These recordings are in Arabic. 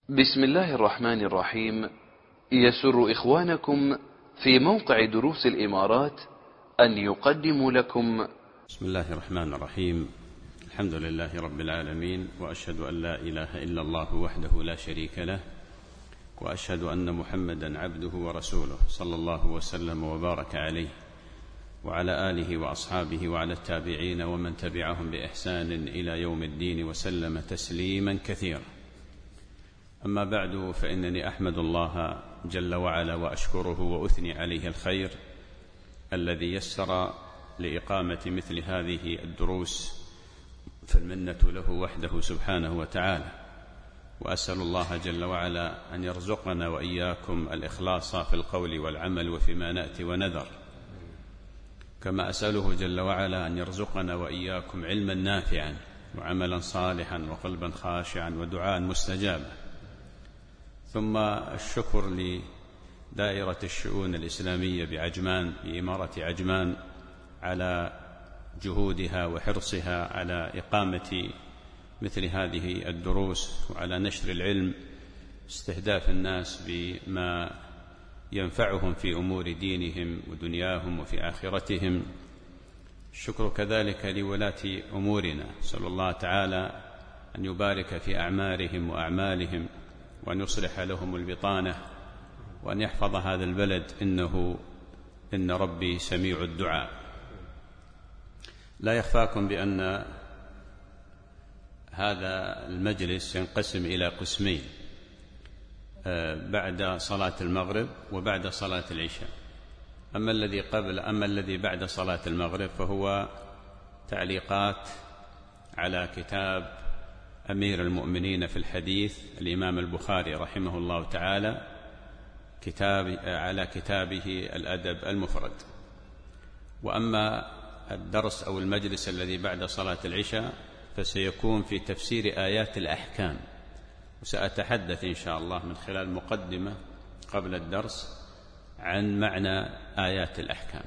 بسم الله الرحمن الرحيم. يسر إخوانكم في موقع دروس الإمارات أن يقدموا لكم بسم الله الرحمن الرحيم. الحمد لله رب العالمين، وأشهد أن لا إله إلا الله وحده لا شريك له، وأشهد أن محمدا عبده ورسوله صلى الله وسلم وبارك عليه وعلى آله وأصحابه وعلى التابعين ومن تبعهم بإحسان إلى يوم الدين وسلم تسليما كثيرا. أما بعد، فإنني أحمد الله جل وعلا وأشكره وأثني عليه الخير الذي يسر لإقامة مثل هذه الدروس، فالمنة له وحده سبحانه وتعالى. وأسأل الله جل وعلا أن يرزقنا وإياكم الإخلاص في القول والعمل وفيما نأتي ونذر، كما أسأله جل وعلا أن يرزقنا وإياكم علما نافعا وعملا صالحا وقلبا خاشعا ودعاء مستجابا. ثم الشكر لدائرة الشؤون الإسلامية بعجمان بإمارة عجمان على جهودها وحرصها على إقامة مثل هذه الدروس وعلى نشر العلم، استهداف الناس بما ينفعهم في أمور دينهم ودنياهم وفي آخرتهم. الشكر كذلك لولاة أمورنا، نسأل الله تعالى أن يبارك في أعمارهم وأعمالهم، وأن يصلح لهم البطانة، وأن يحفظ هذا البلد، إن ربي سميع الدعاء. لا يخفاكم بأن هذا المجلس ينقسم إلى قسمين، بعد صلاة المغرب وبعد صلاة العشاء. أما الذي بعد صلاة المغرب فهو تعليقات على كتاب أمير المؤمنين في الحديث الإمام البخاري رحمه الله تعالى، على كتابه الأدب المفرد. وأما الدرس أو المجلس الذي بعد صلاة العشاء فسيكون في تفسير آيات الأحكام، وسأتحدث إن شاء الله من خلال مقدمة قبل الدرس عن معنى آيات الأحكام.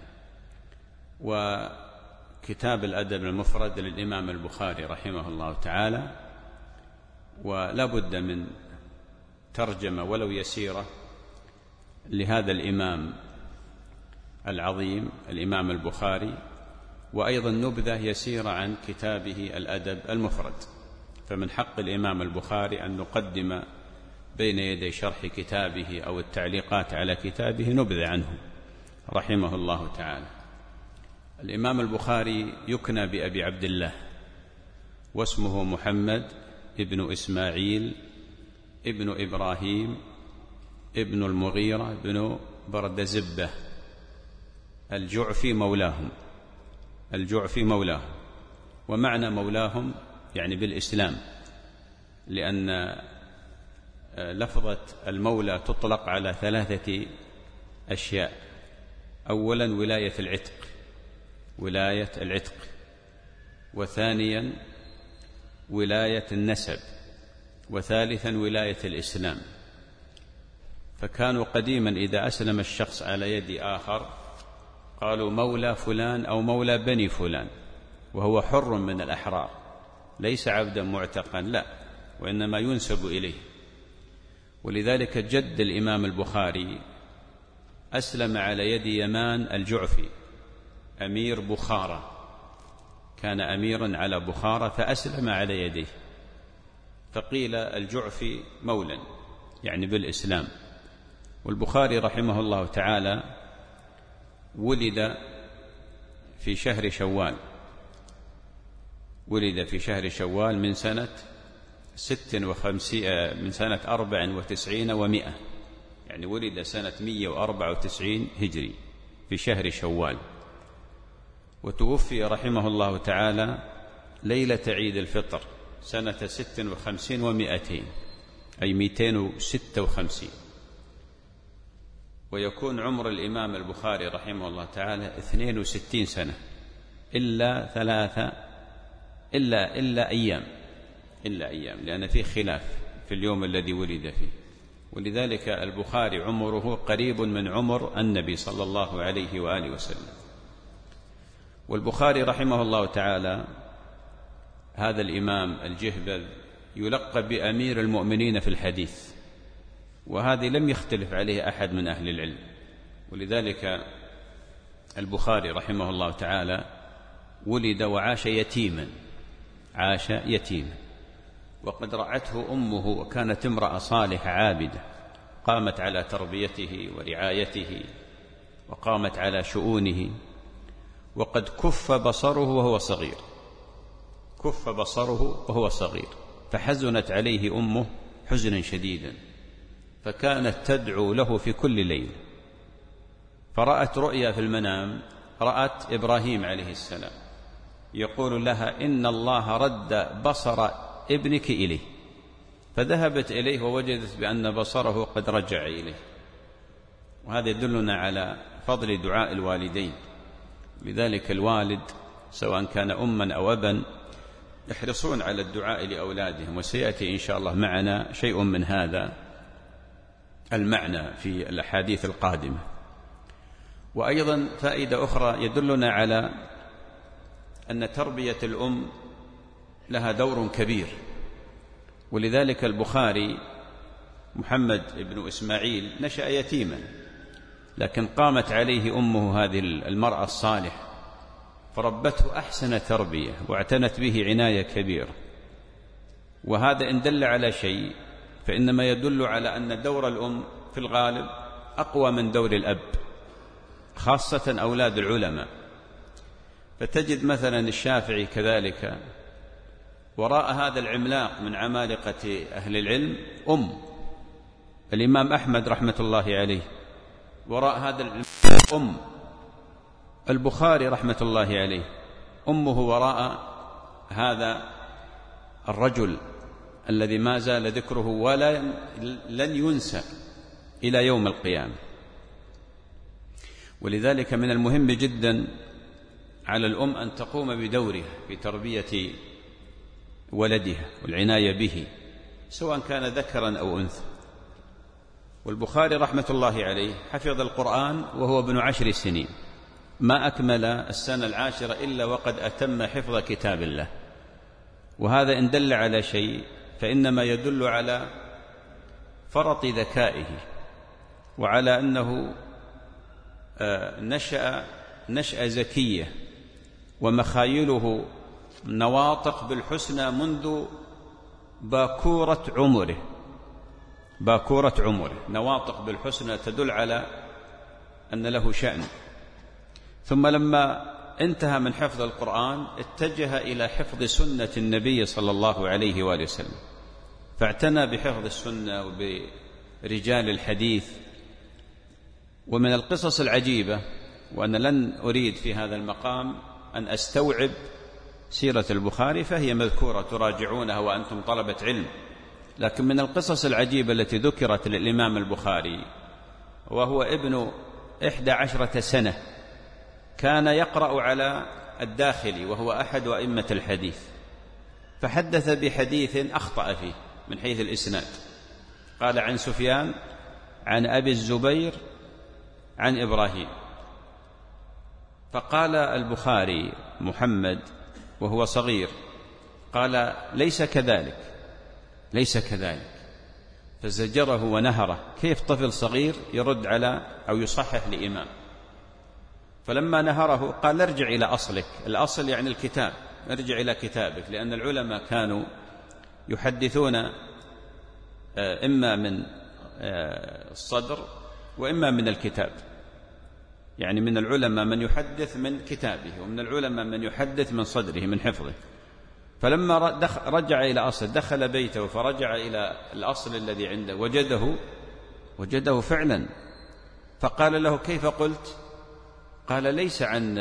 وكتاب الأدب المفرد للإمام البخاري رحمه الله تعالى، ولا بد من ترجمة ولو يسيرة لهذا الإمام العظيم الإمام البخاري، وأيضا نبذة يسيرة عن كتابه الأدب المفرد. فمن حق الإمام البخاري أن نقدم بين يدي شرح كتابه أو التعليقات على كتابه نبذة عنه رحمه الله تعالى. الإمام البخاري يكنى بأبي عبد الله، واسمه محمد ابن إسماعيل ابن إبراهيم ابن المغيرة ابن بردزبة الجعفي مولاهم. ومعنى مولاهم يعني بالإسلام، لأن لفظة المولى تطلق على 3 أشياء: أولا ولاية العتق، وثانيا ولاية النسب، وثالثا ولاية الإسلام. فكانوا قديما إذا أسلم الشخص على يد آخر قالوا مولى فلان أو مولى بني فلان، وهو حر من الأحرار، ليس عبدا معتقا، لا، وإنما ينسب إليه. ولذلك جد الإمام البخاري أسلم على يد يمان الجعفي أمير بخارى، كان أميرا على بخارى فأسلم على يديه، فقيل الجعفي مولا يعني بالإسلام. والبخاري رحمه الله تعالى ولد في شهر شوال من سنة 94 و100، يعني ولد سنة 194 هجري في شهر شوال. وتوفي رحمه الله تعالى ليلة عيد الفطر سنة 56 و200، أي 256. ويكون عمر الإمام البخاري رحمه الله تعالى 62 سنة إلا أيام، لأن فيه خلاف في اليوم الذي ولد فيه. ولذلك البخاري عمره قريب من عمر النبي صلى الله عليه وآله وسلم. والبخاري رحمه الله تعالى هذا الإمام الجهبذ يلقب بأمير المؤمنين في الحديث، وهذه لم يختلف عليه أحد من أهل العلم. ولذلك البخاري رحمه الله تعالى ولد وعاش يتيما، عاش يتيما، وقد رعته أمه، وكانت امرأة صالحة عابدة قامت على تربيته ورعايته وقامت على شؤونه. وقد كف بصره وهو صغير، كف بصره وهو صغير، فحزنت عليه أمه حزنا شديدا، فكانت تدعو له في كل ليلة. فرأت رؤيا في المنام، رأت إبراهيم عليه السلام يقول لها إن الله رد بصر ابنك إليه، فذهبت إليه ووجدت بأن بصره قد رجع إليه. وهذا يدلنا على فضل دعاء الوالدين. لذلك الوالد سواء كان أما أو أبا يحرصون على الدعاء لأولادهم، وسيأتي إن شاء الله معنا شيء من هذا المعنى في الأحاديث القادمة. وأيضا فائدة أخرى يدلنا على أن تربية الأم لها دور كبير. ولذلك البخاري محمد بن إسماعيل نشأ يتيما، لكن قامت عليه أمه هذه المرأة الصالحة فربته أحسن تربية واعتنت به عناية كبيرة. وهذا إن دل على شيء فإنما يدل على أن دور الأم في الغالب أقوى من دور الأب، خاصة أولاد العلماء. فتجد مثلا الشافعي كذلك وراء هذا العملاق من عمالقة أهل العلم الإمام أحمد رحمة الله عليه وراء هذا العلم البخاري رحمة الله عليه أمه وراء هذا الرجل الذي ما زال ذكره ولن ينسى إلى يوم القيامة. ولذلك من المهم جدا على الأم أن تقوم بدورها في تربية ولدها والعناية به سواء كان ذكرا أو أنثى. والبخاري رحمة الله عليه حفظ القرآن وهو ابن 10 سنين، ما أكمل السنة 10 إلا وقد أتم حفظ كتاب الله. وهذا إن دل على شيء فإنما يدل على فرط ذكائه وعلى أنه نشأة زكية ومخايله نواطق بالحسنى منذ باكورة عمره، نواطق بالحسنى تدل على أن له شأن. ثم لما انتهى من حفظ القرآن اتجه إلى حفظ سنة النبي صلى الله عليه وآله وسلم، فاعتنى بحفظ السنة وبرجال الحديث. ومن القصص العجيبة، وأنا لن أريد في هذا المقام أن أستوعب سيرة البخاري فهي مذكورة تراجعونها وأنتم طلبة علم، لكن من القصص العجيبة التي ذكرت للإمام البخاري وهو ابن 11 سنة كان يقرأ على الداخلي وهو أحد أئمة الحديث، فحدث بحديث أخطأ فيه من حيث الإسناد، قال عن سفيان عن أبي الزبير عن إبراهيم، فقال البخاري محمد وهو صغير قال ليس كذلك، فزجره ونهره. كيف طفل صغير يرد على أو يصحح لإمام؟ فلما نهره قال ارجع إلى أصلك، الأصل يعني الكتاب، ارجع إلى كتابك، لأن العلماء كانوا يحدثون إما من الصدر وإما من الكتاب، يعني من العلماء من يحدث من كتابه ومن العلماء من يحدث من صدره من حفظه. فلما رجع إلى أصل دخل بيته فرجع إلى الأصل الذي عنده وجده فعلا، فقال له كيف قلت؟ قال ليس عن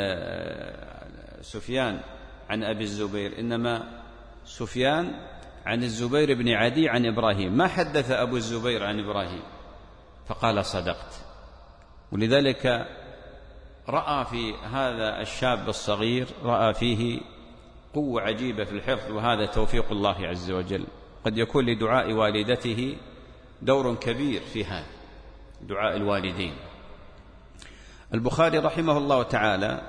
سفيان عن أبي الزبير، إنما سفيان عن الزبير بن عدي عن إبراهيم، ما حدث أبو الزبير عن إبراهيم. فقال صدقت. ولذلك رأى في هذا الشاب الصغير رأى فيه قوة عجيبة في الحفظ، وهذا توفيق الله عز وجل. قد يكون لدعاء والدته دور كبير في هذا دعاء الوالدين. البخاري رحمه الله تعالى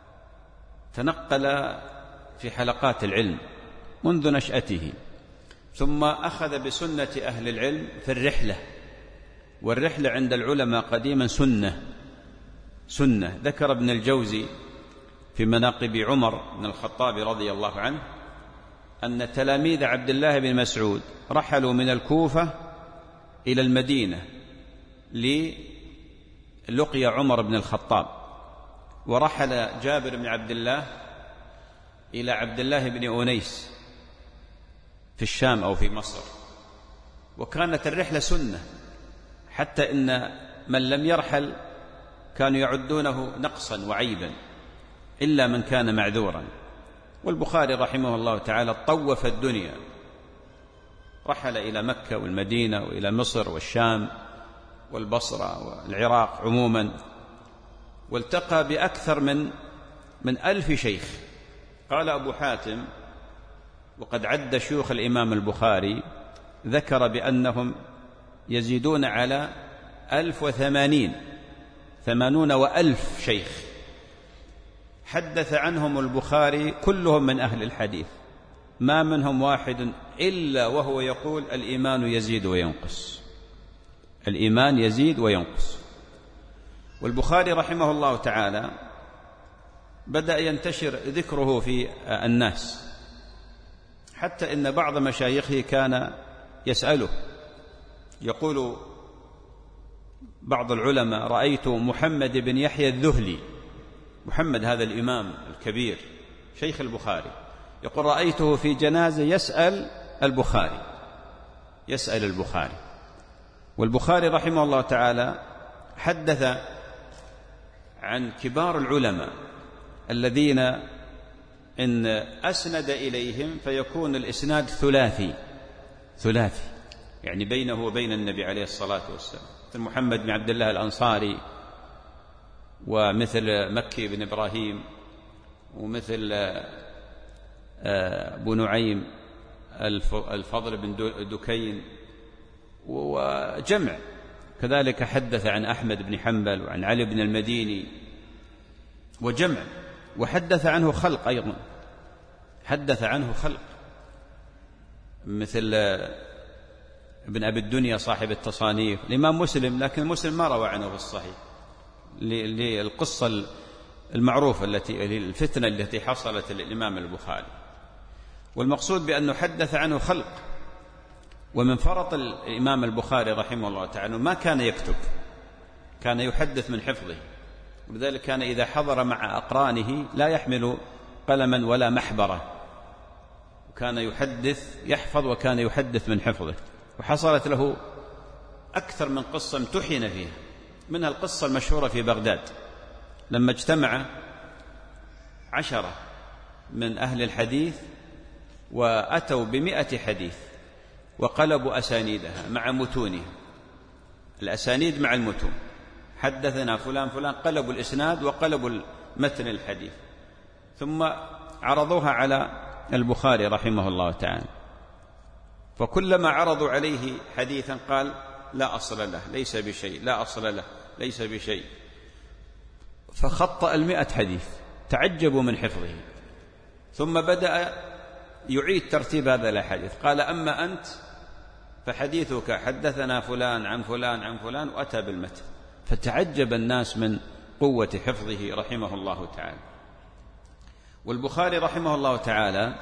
تنقل في حلقات العلم منذ نشأته، ثم أخذ بسنة أهل العلم في الرحلة، والرحلة عند العلماء قديما سنة. ذكر ابن الجوزي في مناقب عمر بن الخطاب رضي الله عنه أن تلاميذ عبد الله بن مسعود رحلوا من الكوفة إلى المدينة للقي عمر بن الخطاب، ورحل جابر بن عبد الله إلى عبد الله بن أنيس في الشام أو في مصر، وكانت الرحلة سنة، حتى إن من لم يرحل كانوا يعدونه نقصا وعيبا إلا من كان معذورا. والبخاري رحمه الله تعالى طوف الدنيا، رحل إلى مكة والمدينة وإلى مصر والشام والبصرة والعراق عموما، والتقى بأكثر من 1000 شيخ. قال أبو حاتم وقد عد شيوخ الإمام البخاري ذكر بأنهم يزيدون على 1080 وألف شيخ حدث عنهم البخاري كلهم من أهل الحديث، ما منهم واحد إلا وهو يقول الإيمان يزيد وينقص، الإيمان يزيد وينقص. والبخاري رحمه الله تعالى بدأ ينتشر ذكره في الناس، حتى إن بعض مشايخه كان يسأله، يقول بعض العلماء رأيت محمد بن يحيى الذهلي، محمد هذا الإمام الكبير شيخ البخاري، يقول رأيته في جنازة يسأل البخاري. والبخاري رحمه الله تعالى حدث عن كبار العلماء الذين إن أسند إليهم فيكون الإسناد ثلاثي، يعني بينه وبين النبي عليه الصلاة والسلام، مثل محمد بن عبد الله الأنصاري، ومثل مكي بن إبراهيم، ومثل أبو نعيم الفضل بن دكين، وجمع. كذلك حدث عن أحمد بن حنبل وعن علي بن المديني وجمع، وحدث عنه خلق أيضا، حدث عنه خلق مثل ابن أبي الدنيا صاحب التصانيف، الإمام مسلم، لكن مسلم ما روى عنه في الصحيح للقصة المعروفة الفتنة التي حصلت للإمام البخاري. والمقصود بأنه حدث عنه خلق. ومن فرط الإمام البخاري رحمه الله تعالى ما كان يكتب، كان يحدث من حفظه، ولذلك كان إذا حضر مع أقرانه لا يحمل قلما ولا محبرة، وكان يحفظ وكان يحدث من حفظه. وحصلت له أكثر من قصة امتحن فيها، منها القصة المشهورة في بغداد لما اجتمع 10 من أهل الحديث وأتوا ب100 حديث وقلبوا أسانيدها مع متونها، الأسانيد مع المتون، حدثنا فلان قلبوا الإسناد وقلبوا متن الحديث، ثم عرضوها على البخاري رحمه الله تعالى، فكلما عرضوا عليه حديثا قال لا أصل له، ليس بشيء، لا أصل له، ليس بشيء، فخطأ 100 حديث، تعجبوا من حفظه. ثم بدأ يعيد ترتيب هذا الحديث، قال أما أنت فحديثك حدثنا فلان عن فلان عن فلان، وأتى بالمتن، فتعجب الناس من قوة حفظه رحمه الله تعالى. والبخاري رحمه الله تعالى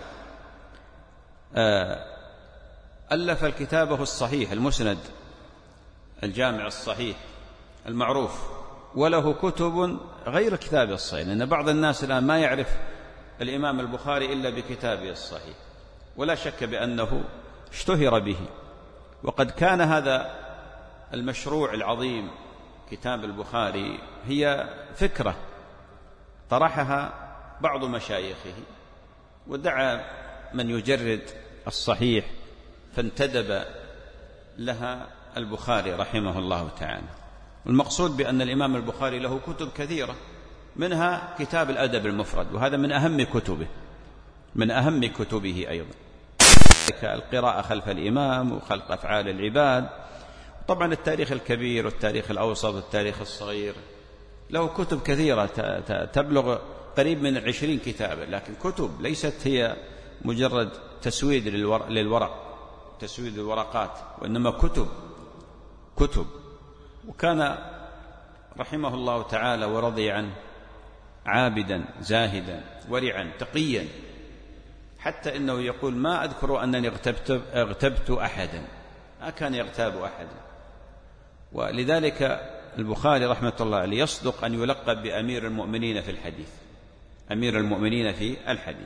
ألف كتابه الصحيح المسند الجامع الصحيح المعروف، وله كتب غير كتابه الصحيح، لأن بعض الناس الآن ما يعرف الإمام البخاري إلا بكتابه الصحيح، ولا شك بأنه اشتهر به. وقد كان هذا المشروع العظيم كتاب البخاري هي فكرة طرحها بعض مشايخه، ودعا من يجرد الصحيح فانتدب لها البخاري رحمه الله تعالى. والمقصود بأن الإمام البخاري له كتب كثيرة، منها كتاب الأدب المفرد، وهذا من أهم كتبه أيضا، القراءة خلف الإمام وخلق أفعال العباد. طبعا التاريخ الكبير والتاريخ الأوسط والتاريخ الصغير، له كتب كثيرة تبلغ قريب من 20 كتابا، لكن كتب ليست هي مجرد تسويد للورق، تسويد الورقات، وإنما كتب. وكان رحمه الله تعالى ورضي عنه عابدا زاهدا ورعا تقيا، حتى إنه يقول: ما أذكر أنني اغتبت أحدا، ما كان يغتاب أحدا. ولذلك البخاري رحمة الله عليه يصدق أن يلقب بأمير المؤمنين في الحديث، أمير المؤمنين في الحديث.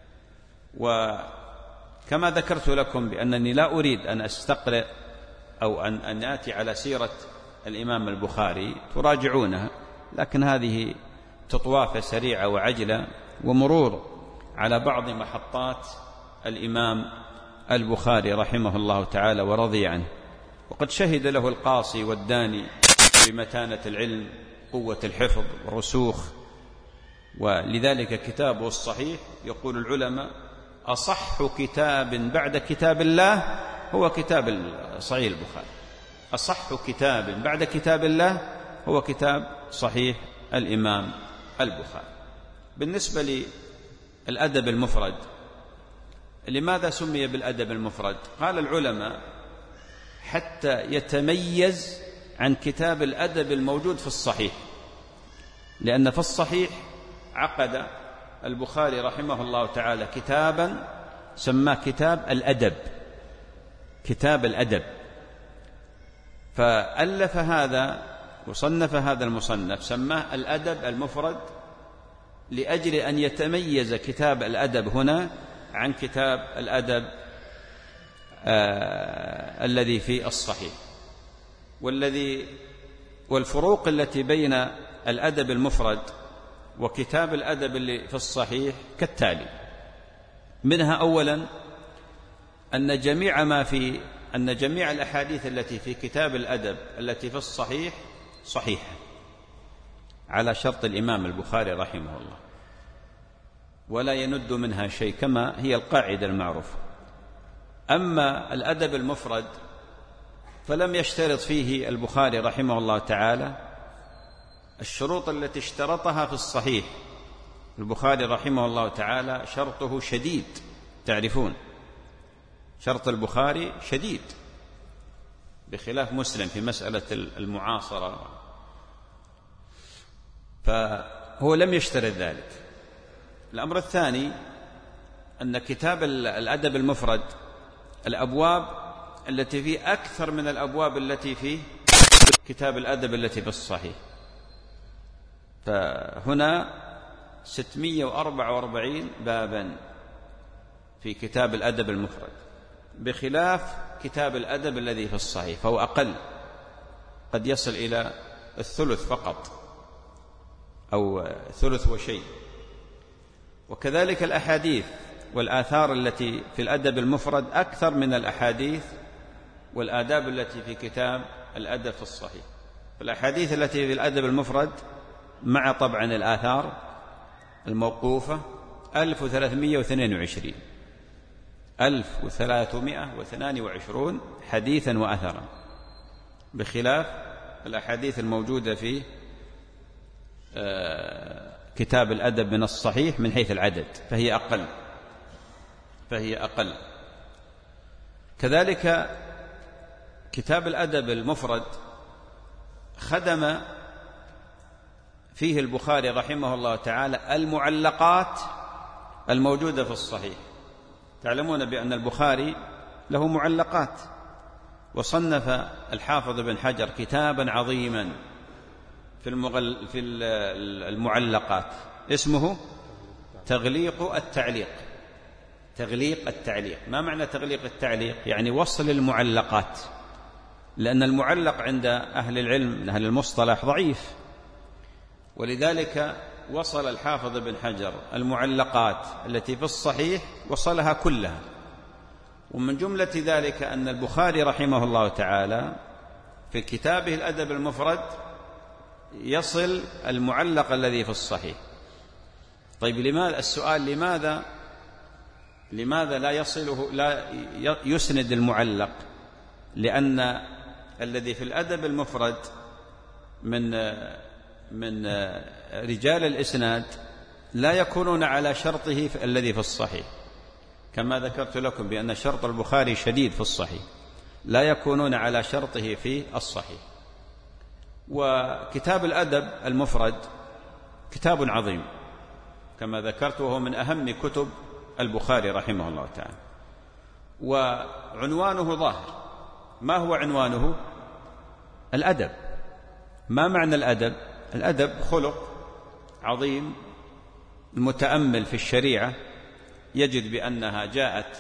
وكما ذكرت لكم بأنني لا أريد أن أستقرئ أو أن آتي على سيرة الإمام البخاري تراجعونها، لكن هذه تطوافة سريعة وعجلة ومرور على بعض محطات الإمام البخاري رحمه الله تعالى ورضي عنه. وقد شهد له القاصي والداني بمتانة العلم، قوة الحفظ والرسوخ، ولذلك كتابه الصحيح يقول العلماء: أصح كتاب بعد كتاب الله هو كتاب صحيح البخاري. أصح كتاب بعد كتاب الله هو كتاب صحيح الإمام البخاري. بالنسبة للأدب المفرد، لماذا سمي بالأدب المفرد؟ قال العلماء: حتى يتميز عن كتاب الأدب الموجود في الصحيح، لأن في الصحيح عقد البخاري رحمه الله تعالى كتابا سماه كتاب الأدب، كتاب الأدب، فألف هذا وصنف هذا المصنف سماه الأدب المفرد، لأجل أن يتميز كتاب الأدب هنا عن كتاب الأدب الذي في الصحيح. والفروق التي بين الأدب المفرد وكتاب الأدب اللي في الصحيح كالتالي: منها أولا أن جميع الأحاديث التي في كتاب الأدب التي في الصحيح صحيحة على شرط الإمام البخاري رحمه الله، ولا يند منها شيء كما هي القاعدة المعروفة. أما الأدب المفرد فلم يشترط فيه البخاري رحمه الله تعالى الشروط التي اشترطها في الصحيح. البخاري رحمه الله تعالى شرطه شديد، تعرفون شرط البخاري شديد، بخلاف مسلم في مسألة المعاصرة، فهو لم يشترط ذلك. الأمر الثاني أن كتاب الأدب المفرد الأبواب التي فيه أكثر من الأبواب التي في كتاب الأدب التي في الصحيح، فهنا 644 بابا في كتاب الأدب المفرد، بخلاف كتاب الأدب الذي في الصحيح فهو أقل، قد يصل إلى الثلث فقط أو ثلث وشيء. وكذلك الأحاديث والآثار التي في الأدب المفرد أكثر من الأحاديث والآداب التي في كتاب الأدب في الصحيح. فالأحاديث التي في الأدب المفرد مع طبعا الآثار الموقوفة 1322 حديثا وأثرا، بخلاف الأحاديث الموجودة في كتاب الأدب من الصحيح من حيث العدد فهي أقل. كذلك كتاب الأدب المفرد خدم فيه البخاري رحمه الله تعالى المعلقات الموجودة في الصحيح. تعلمون بأن البخاري له معلقات، وصنف الحافظ بن حجر كتابا عظيما في المعلقات اسمه تغليق التعليق. ما معنى تغليق التعليق؟ يعني وصل المعلقات، لأن المعلق عند أهل العلم من أهل المصطلح ضعيف، ولذلك وصل الحافظ بن حجر المعلقات التي في الصحيح وصلها كلها. ومن جملة ذلك أن البخاري رحمه الله تعالى في كتابه الأدب المفرد يصل المعلق الذي في الصحيح. طيب السؤال لماذا لا يسند المعلق؟ لأن الذي في الأدب المفرد من رجال الإسناد لا يكونون على شرطه الذي في الصحيح، كما ذكرت لكم بأن شرط البخاري شديد في الصحيح، لا يكونون على شرطه في الصحيح. وكتاب الأدب المفرد كتاب عظيم كما ذكرت، وهو من أهم كتب البخاري رحمه الله تعالى، وعنوانه ظاهر. ما هو عنوانه؟ الأدب. ما معنى الأدب؟ الأدب خلق عظيم. المتأمل في الشريعة يجد بأنها جاءت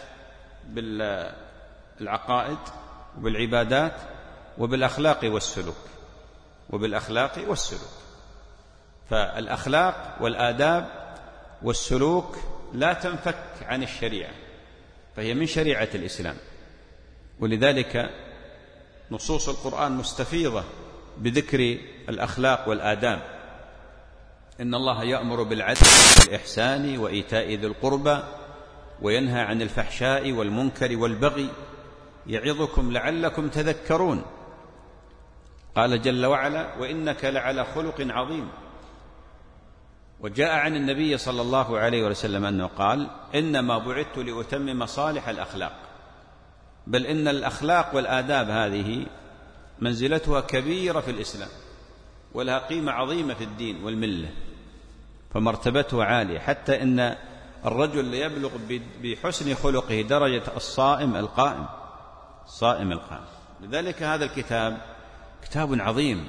بالعقائد وبالعبادات وبالأخلاق والسلوك، وبالأخلاق والسلوك. فالأخلاق والآداب والسلوك لا تنفك عن الشريعة، فهي من شريعة الإسلام. ولذلك نصوص القرآن مستفيضة بذكر الأخلاق والآداب. إن الله يأمر بالعدل والإحسان وإيتاء ذي القربى وينهى عن الفحشاء والمنكر والبغي يعظكم لعلكم تذكرون. قال جل وعلا: وإنك لعلى خلق عظيم. وجاء عن النبي صلى الله عليه وسلم أنه قال: إنما بعثت لأتمم صالح الأخلاق. بل إن الأخلاق والآداب هذه منزلتها كبيرة في الإسلام، ولها قيمة عظيمة في الدين والملة، فمرتبتها عالية، حتى إن الرجل يبلغ بحسن خلقه درجة الصائم القائم. الصائم القائم. لذلك هذا الكتاب كتاب عظيم.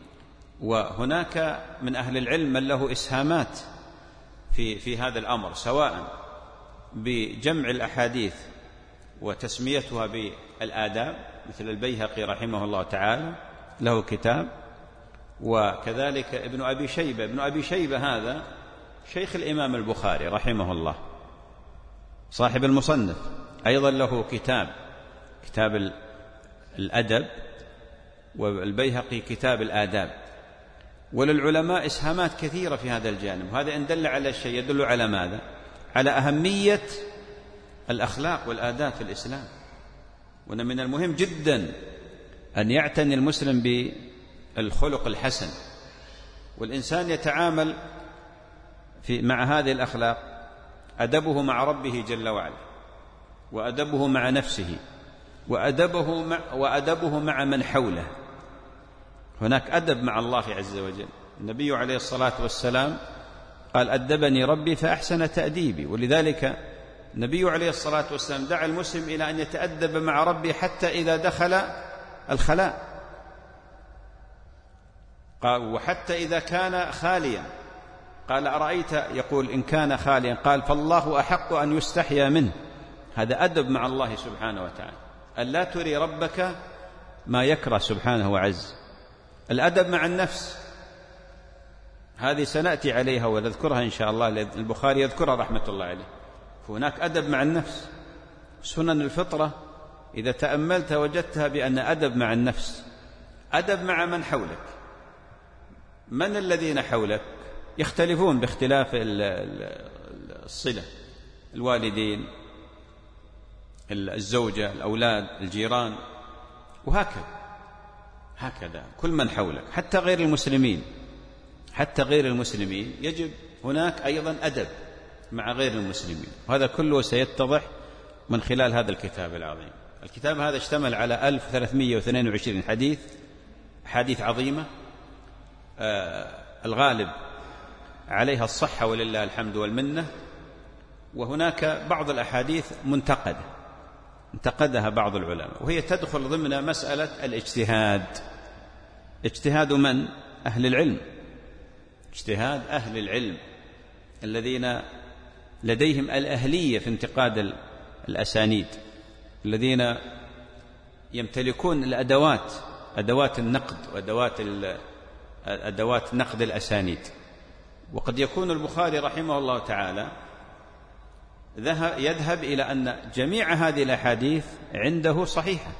وهناك من أهل العلم من له إسهامات في هذا الأمر، سواء بجمع الأحاديث وتسميتها بالآداب، مثل البيهقي رحمه الله تعالى له كتاب، وكذلك ابن أبي شيبة. ابن أبي شيبة هذا شيخ الإمام البخاري رحمه الله، صاحب المصنف، أيضا له كتاب الأدب، والبيهقي كتاب الآداب. وللعلماء إسهامات كثيرة في هذا الجانب. وهذا إن دل على شيء يدل على ماذا؟ على أهمية الأخلاق والآداب في الإسلام. وأن من المهم جدا أن يعتني المسلم بالخلق الحسن، والإنسان يتعامل مع هذه الأخلاق أدبه مع ربه جل وعلا، وأدبه مع نفسه، وأدبه مع من حوله. هناك أدب مع الله عز وجل. النبي عليه الصلاة والسلام قال: أدبني ربي فأحسن تأديبي. ولذلك النبي عليه الصلاة والسلام دعا المسلم إلى أن يتأدب مع ربه حتى إذا دخل الخلاء، قال: وحتى إذا كان خاليا. قال: أرأيت، يقول إن كان خاليا، قال: فالله أحق أن يستحيا منه. هذا أدب مع الله سبحانه وتعالى، أن لا تري ربك ما يكره سبحانه وعز. الأدب مع النفس هذه سنأتي عليها ونذكرها إن شاء الله، البخاري يذكرها رحمة الله عليه. هناك أدب مع النفس. سنن الفطرة إذا تأملت وجدتها بأن أدب مع النفس، أدب مع من حولك. من الذين حولك؟ يختلفون باختلاف الصلة، الوالدين، الزوجة، الأولاد، الجيران، وهكذا كل من حولك، حتى غير المسلمين يجب هناك أيضا أدب مع غير المسلمين. وهذا كله سيتضح من خلال هذا الكتاب العظيم. الكتاب هذا اشتمل على 1322 حديث عظيمة، الغالب عليها الصحة ولله الحمد والمنة. وهناك بعض الأحاديث انتقدها بعض العلماء، وهي تدخل ضمن مسألة الاجتهاد. اجتهاد من؟ أهل العلم. اجتهاد أهل العلم الذين لديهم الأهلية في انتقاد الأسانيد، الذين يمتلكون الأدوات، أدوات النقد وأدوات نقد الأسانيد. وقد يكون البخاري رحمه الله تعالى يذهب إلى أن جميع هذه الأحاديث عنده صحيحة.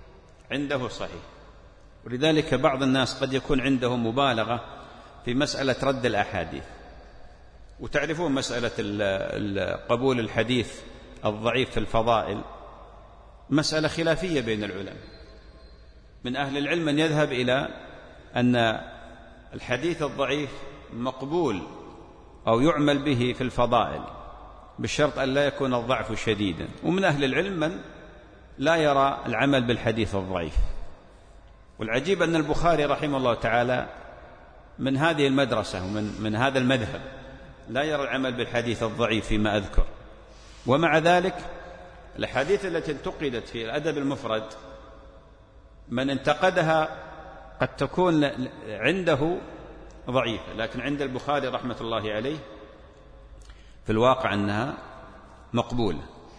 ولذلك بعض الناس قد يكون عنده مبالغة في مسألة رد الأحاديث. وتعرفون مسألة قبول الحديث الضعيف في الفضائل مسألة خلافية بين العلماء. من أهل العلم من يذهب إلى أن الحديث الضعيف مقبول أو يعمل به في الفضائل، بالشرط أن لا يكون الضعف شديدا. ومن أهل العلم من لا يرى العمل بالحديث الضعيف. والعجيب أن البخاري رحمه الله تعالى من هذه المدرسة ومن هذا المذهب، لا يرى العمل بالحديث الضعيف فيما أذكر. ومع ذلك الأحاديث التي انتقدت في الأدب المفرد من انتقدها قد تكون عنده ضعيفة، لكن عند البخاري رحمة الله عليه في الواقع أنها مقبولة.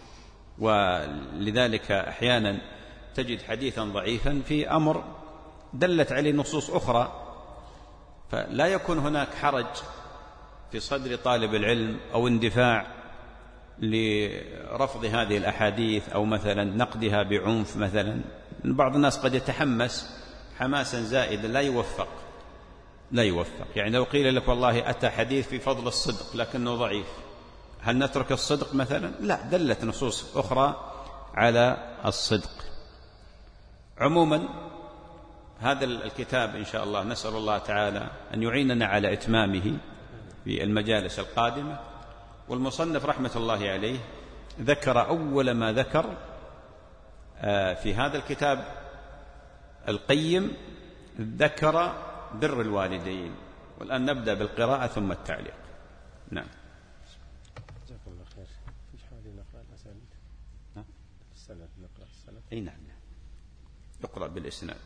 ولذلك أحيانا تجد حديثا ضعيفا في أمر دلت عليه نصوص أخرى، فلا يكون هناك حرج في صدر طالب العلم أو اندفاع لرفض هذه الأحاديث أو مثلا نقدها بعنف. مثلا بعض الناس قد يتحمس حماسا زائدا لا يوفق. يعني لو قيل لك والله أتى حديث في فضل الصدق لكنه ضعيف، هل نترك الصدق مثلا؟ لا، دلت نصوص أخرى على الصدق. عموما هذا الكتاب إن شاء الله نسأل الله تعالى أن يعيننا على إتمامه في المجالس القادمة. والمصنف رحمة الله عليه ذكر أول ما ذكر في هذا الكتاب القيم، ذكر بر الوالدين. والآن نبدأ بالقراءة ثم التعليق. نعم. جزاكم الله خير. في حال نقرأ الأسانيد؟ السند، نقرأ السند. أي نعم، يقرأ بالإسناد.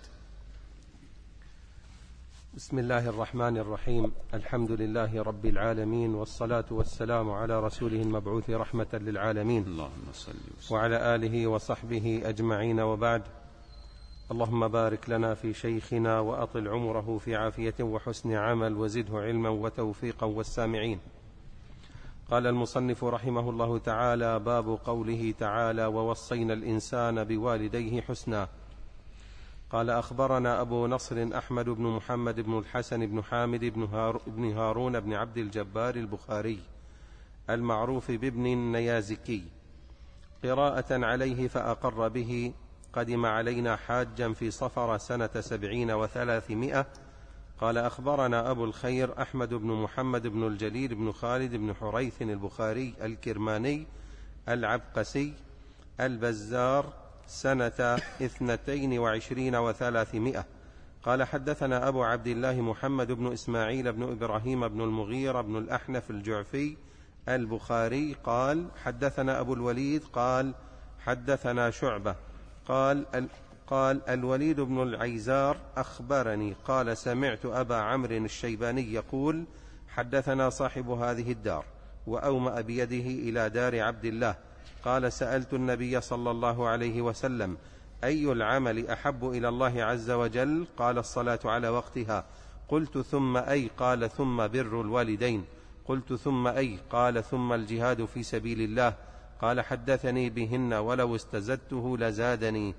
بسم الله الرحمن الرحيم. الحمد لله رب العالمين، والصلاة والسلام على رسوله المبعوث رحمة للعالمين، اللهم صل وسلم، وعلى آله وصحبه أجمعين، وبعد. اللهم بارك لنا في شيخنا وأطل عمره في عافية وحسن عمل، وزده علما وتوفيقا والسامعين. قال المصنف رحمه الله تعالى: باب قوله تعالى: ووصينا الإنسان بوالديه حسنا. قال: أخبرنا أبو نصر أحمد بن محمد بن الحسن بن حامد بن هارون بن عبد الجبار البخاري المعروف بابن النيازكي قراءة عليه فأقر به. قدم علينا حاجا في صفر سنة 70 و300. قال: أخبرنا أبو الخير أحمد بن محمد بن الجليل بن خالد بن حريث البخاري الكرماني العبقسي البزار سنة 22 و300. قال: حدثنا أبو عبد الله محمد بن إسماعيل بن إبراهيم بن المغيرة بن الأحنف الجعفي البخاري قال: حدثنا أبو الوليد قال: حدثنا شعبة قال الوليد بن العيزار أخبرني قال: سمعت أبا عمرو الشيباني يقول: حدثنا صاحب هذه الدار، وأومأ بيده إلى دار عبد الله. قال: سألت النبي صلى الله عليه وسلم: أي العمل أحب إلى الله عز وجل؟ قال: الصلاة على وقتها. قلت: ثم أي؟ قال: ثم بر الوالدين. قلت: ثم أي؟ قال: ثم الجهاد في سبيل الله. قال: حدثني بهن ولو استزدته لزادني.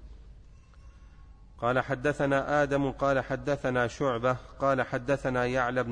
قال: حدثنا آدم قال: حدثنا شعبة قال: حدثنا يعلى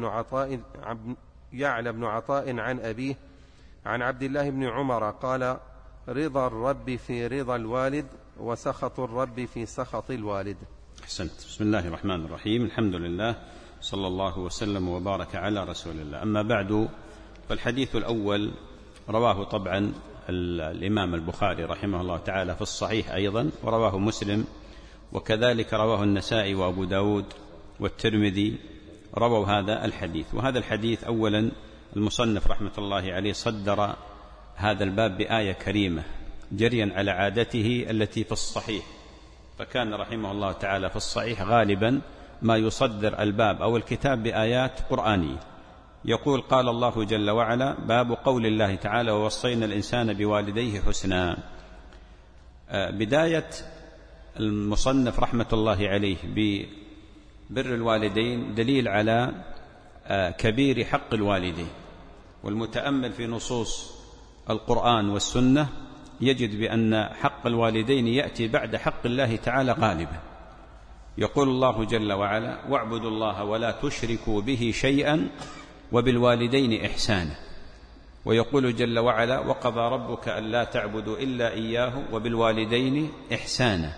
بن عطاء عن أبيه عن عبد الله بن عمر قال: رضا الرب في رضا الوالد، وسخط الرب في سخط الوالد. أحسنت. بسم الله الرحمن الرحيم. الحمد لله، صلى الله وسلم وبارك على رسول الله. أما بعد، فالحديث الأول رواه طبعا الإمام البخاري رحمه الله تعالى في الصحيح أيضا، ورواه مسلم، وكذلك رواه النسائي وأبو داود والترمذي، رووا هذا الحديث. وهذا الحديث أولا المصنف رحمة الله عليه صدر هذا الباب بآية كريمة جريا على عادته التي في الصحيح، فكان رحمه الله تعالى في الصحيح غالبا ما يصدر الباب أو الكتاب بآيات قرآنية. يقول: قال الله جل وعلا: باب قول الله تعالى: ووصينا الإنسان بوالديه حسنا. بداية المصنف رحمة الله عليه ببر الوالدين دليل على كبير حق الوالدين. والمتأمل في نصوص القرآن والسنة يجد بأن حق الوالدين يأتي بعد حق الله تعالى غالبا. يقول الله جل وعلا: واعبدوا الله ولا تشركوا به شيئا وبالوالدين إحسانا. ويقول جل وعلا: وقضى ربك ألا تعبدوا إلا إياه وبالوالدين إحسانا.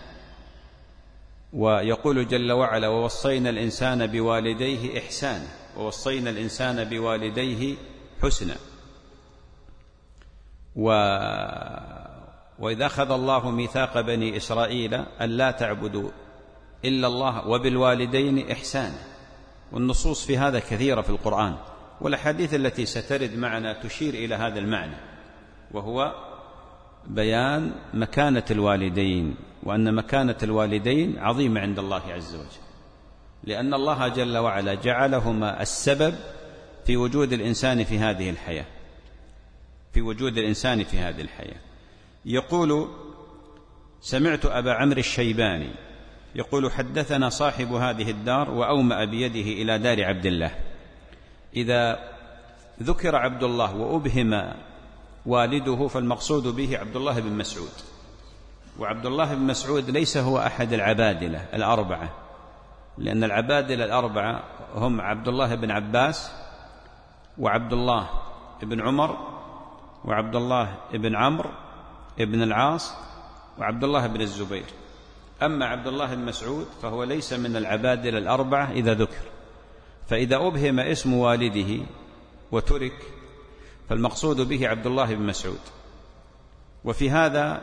ويقول جل وعلا: ووصينا الإنسان بوالديه إحسانا، ووصينا الإنسان بوالديه حسنا. وإذا أخذ الله ميثاق بني إسرائيل أن لا تعبدوا إلا الله وبالوالدين إحسانا. والنصوص في هذا كثيرة في القرآن، والأحاديث التي سترد معنا تشير إلى هذا المعنى، وهو بيان مكانة الوالدين، وأن مكانة الوالدين عظيمة عند الله عز وجل، لأن الله جل وعلا جعلهما السبب في وجود الإنسان في هذه الحياة، يقول: سمعت أبا عمرو الشيباني يقول: حدثنا صاحب هذه الدار وأومأ بيده إلى دار عبد الله. إذا ذكر عبد الله وأبهم والده فالمقصود به عبد الله بن مسعود، وعبد الله بن مسعود ليس هو أحد العبادلة الأربعة، لأن العبادلة الأربعة هم عبد الله بن عباس، وعبد الله بن عمر، وعبد الله بن عمرو بن العاص، وعبد الله بن الزبير. أما عبد الله بن مسعود فهو ليس من العبادلة الأربعة إذا ذكر، فإذا أبهم اسم والده وترك فالمقصود به عبد الله بن مسعود. وفي هذا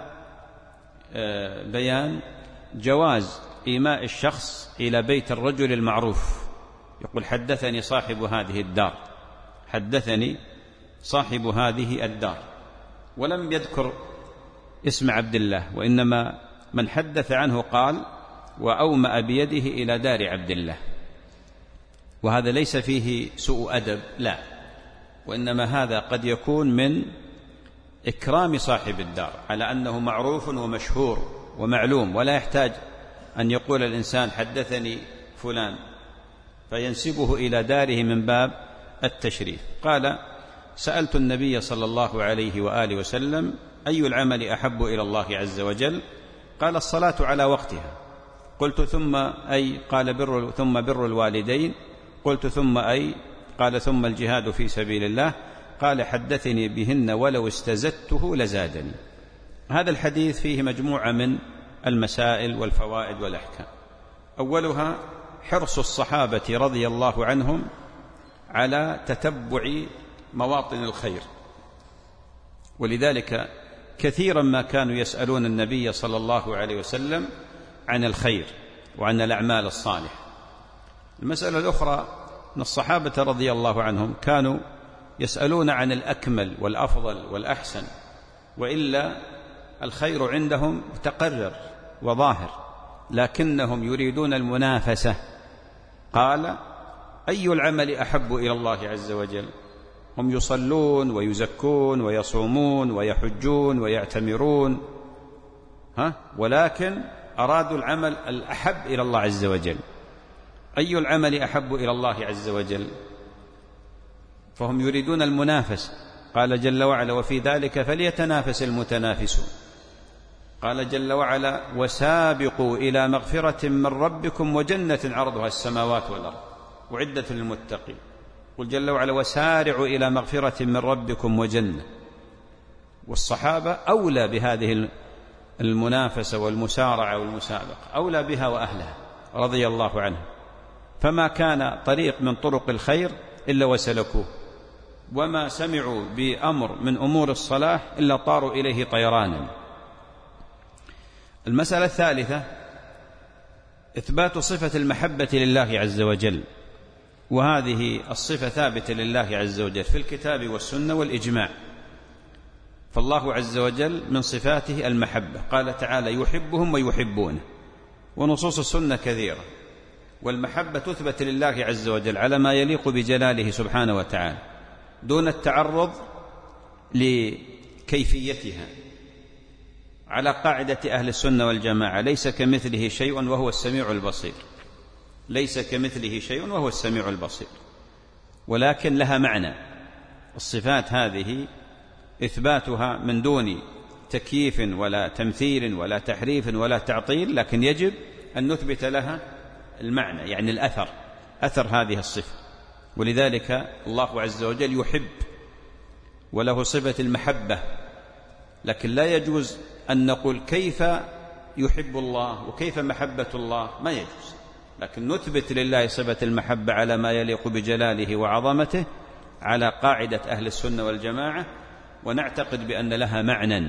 بيان جواز إيماء الشخص إلى بيت الرجل المعروف. يقول: حدثني صاحب هذه الدار، حدثني صاحب هذه الدار، ولم يذكر اسم عبد الله، وإنما من حدث عنه قال: وأومأ بيده إلى دار عبد الله. وهذا ليس فيه سوء أدب، لا، وإنما هذا قد يكون من إكرام صاحب الدار على أنه معروف ومشهور ومعلوم، ولا يحتاج أن يقول الإنسان حدثني فلان فينسبه إلى داره من باب التشريف. قال: سألت النبي صلى الله عليه وآله وسلم: أي العمل أحب إلى الله عز وجل؟ قال: الصلاة على وقتها. قلت: ثم أي؟ قال: ثم بر الوالدين. قلت: ثم أي؟ قال: ثم الجهاد في سبيل الله. قال: حدثني بهن ولو استزدته لزادني. هذا الحديث فيه مجموعة من المسائل والفوائد والأحكام. أولها حرص الصحابة رضي الله عنهم على تتبع مواطن الخير، ولذلك كثيرا ما كانوا يسألون النبي صلى الله عليه وسلم عن الخير وعن الأعمال الصالحة. المسألة الأخرى أن الصحابة رضي الله عنهم كانوا يسألون عن الأكمل والأفضل والأحسن، وإلا الخير عندهم متقرر وظاهر، لكنهم يريدون المنافسة. قال: أي العمل أحب إلى الله عز وجل؟ هم يصلون ويزكون ويصومون ويحجون ويعتمرون، ولكن أرادوا العمل الأحب إلى الله عز وجل. أي العمل أحب إلى الله عز وجل؟ فهم يريدون المنافسة. قال جل وعلا: وفي ذلك فليتنافس المتنافسون. قال جل وعلا: وسابقوا إلى مغفرة من ربكم وجنة عرضها السماوات والأرض أعدت للمتقين. قل جل وعلا: وسارعوا إلى مغفرة من ربكم وجنة. والصحابة أولى بهذه المنافسة والمسارعة والمسابقة، أولى بها وأهلها رضي الله عنهم، فما كان طريق من طرق الخير إلا وسلكوه، وما سمعوا بأمر من أمور الصلاح إلا طاروا إليه طيرانا. المسألة الثالثة إثبات صفة المحبة لله عز وجل، وهذه الصفة ثابتة لله عز وجل في الكتاب والسنة والإجماع. فالله عز وجل من صفاته المحبة، قال تعالى: يحبهم ويحبونه. ونصوص السنة كثيرة. والمحبة تثبت لله عز وجل على ما يليق بجلاله سبحانه وتعالى، دون التعرض لكيفيتها، على قاعدة أهل السنة والجماعة: ليس كمثله شيء وهو السميع البصير. ليس كمثله شيء وهو السميع البصير، ولكن لها معنى. الصفات هذه إثباتها من دون تكييف ولا تمثيل ولا تحريف ولا تعطيل، لكن يجب أن نثبت لها المعنى، يعني الأثر، أثر هذه الصفة. ولذلك الله عز وجل يحب وله صفة المحبة، لكن لا يجوز أن نقول كيف يحب الله وكيف محبة الله، ما يجوز، لكن نثبت لله صفة المحبة على ما يليق بجلاله وعظمته، على قاعدة أهل السنة والجماعة: ونعتقد بأن لها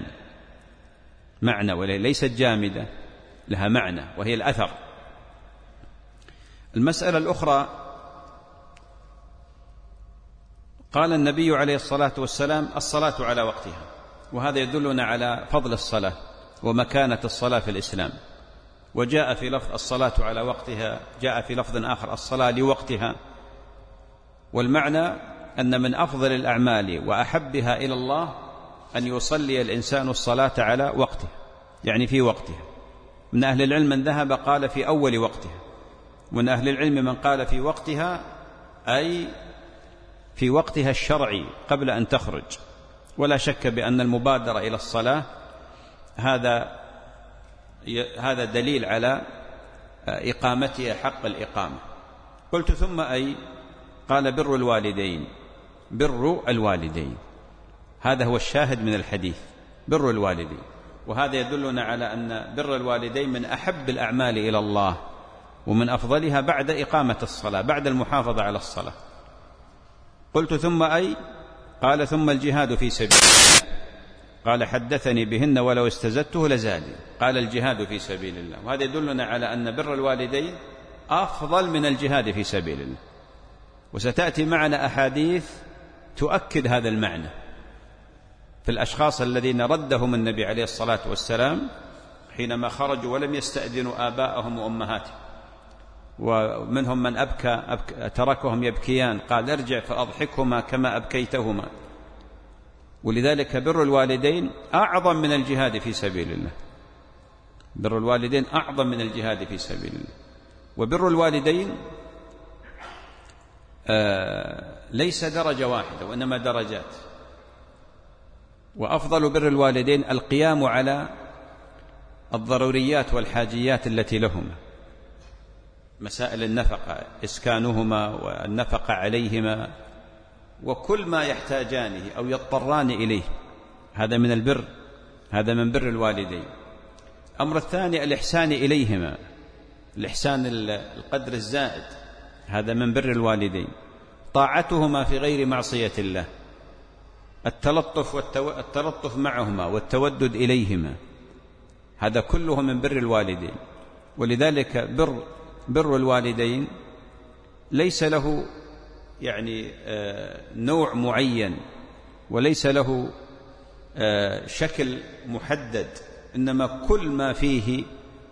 معنى وليست جامدة، لها معنى وهي الأثر. المسألة الأخرى، قال النبي عليه الصلاة والسلام: الصلاة على وقتها، وهذا يدلنا على فضل الصلاة ومكانة الصلاة في الإسلام. وجاء في لفظ الصلاة على وقتها، جاء في لفظ آخر الصلاة لوقتها، والمعنى أن من أفضل الأعمال وأحبها إلى الله أن يصلي الإنسان الصلاة على وقتها، يعني في وقتها. من أهل العلم من ذهب قال في أول وقتها، ومن أهل العلم من قال في وقتها أي في وقتها الشرعي قبل أن تخرج. ولا شك بأن المبادرة إلى الصلاة هذا دليل على إقامتها حق الإقامة. قلت: ثم أي؟ قال: بر الوالدين. هذا هو الشاهد من الحديث، بر الوالدين. وهذا يدلنا على أن بر الوالدين من أحب الأعمال إلى الله ومن أفضلها بعد إقامة الصلاة، بعد المحافظة على الصلاة. قلت: ثم أي؟ قال: ثم الجهاد في سبيل الله. قال: حدثني بهن ولو استزدته لزادي. قال: الجهاد في سبيل الله. وهذا يدلنا على أن بر الوالدين أفضل من الجهاد في سبيل الله. وستأتي معنا أحاديث تؤكد هذا المعنى في الأشخاص الذين ردهم النبي عليه الصلاة والسلام حينما خرجوا ولم يستأذنوا آباءهم وأمهاتهم، ومنهم من أبكى تركهم يبكيان، قال: ارجع فأضحكهما كما أبكيتهما. ولذلك بر الوالدين أعظم من الجهاد في سبيل الله، بر الوالدين أعظم من الجهاد في سبيل الله. وبر الوالدين ليس درجة واحدة وإنما درجات. وأفضل بر الوالدين القيام على الضروريات والحاجيات التي لهما، مسائل النفقة، إسكانهما والنفقة عليهما، وكل ما يحتاجانه أو يضطران إليه، هذا من البر، هذا من بر الوالدين. أمر الثاني الإحسان إليهما، الإحسان القدر الزائد، هذا من بر الوالدين. طاعتهما في غير معصية الله، التلطف معهما والتودد إليهما، هذا كله من بر الوالدين. ولذلك بر الوالدين ليس له يعني نوع معين، وليس له شكل محدد، إنما كل ما فيه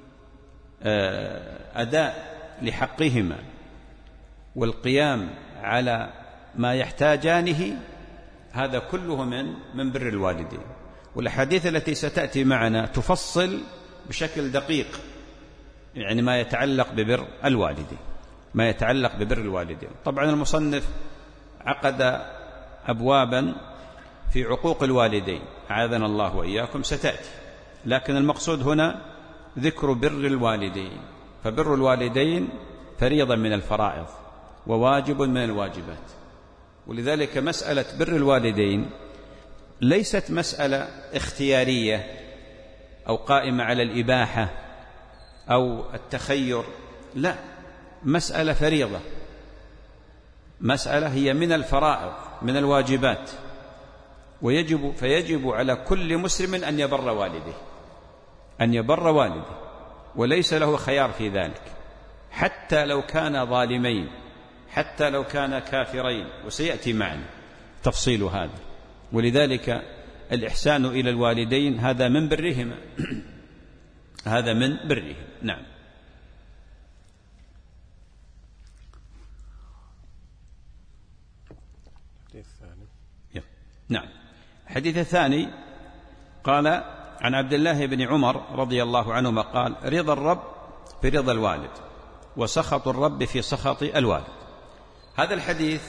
أداء لحقهما والقيام على ما يحتاجانه، هذا كله من بر الوالدين. والأحاديث التي ستأتي معنا تفصل بشكل دقيق يعني ما يتعلق ببر الوالدين، ما يتعلق ببر الوالدين. طبعا المصنف عقد أبوابا في عقوق الوالدين، أعاذنا الله وإياكم، ستأتي، لكن المقصود هنا ذكر بر الوالدين. فبر الوالدين فريضة من الفرائض وواجب من الواجبات. ولذلك مسألة بر الوالدين ليست مسألة اختيارية أو قائمة على الإباحة أو التخير، لا، مسألة فريضة، مسألة هي من الفرائض من الواجبات، فيجب على كل مسلم أن يبر والده، أن يبر والده، وليس له خيار في ذلك، حتى لو كان ظالمين، حتى لو كان كافرين، وسيأتي معنا تفصيل هذا. ولذلك الإحسان إلى الوالدين هذا من برهما هذا من برهم. نعم. نعم. الحديث الثاني قال: عن عبد الله بن عمر رضي الله عنهما قال: رضا الرب في رضا الوالد، وسخط الرب في سخط الوالد. هذا الحديث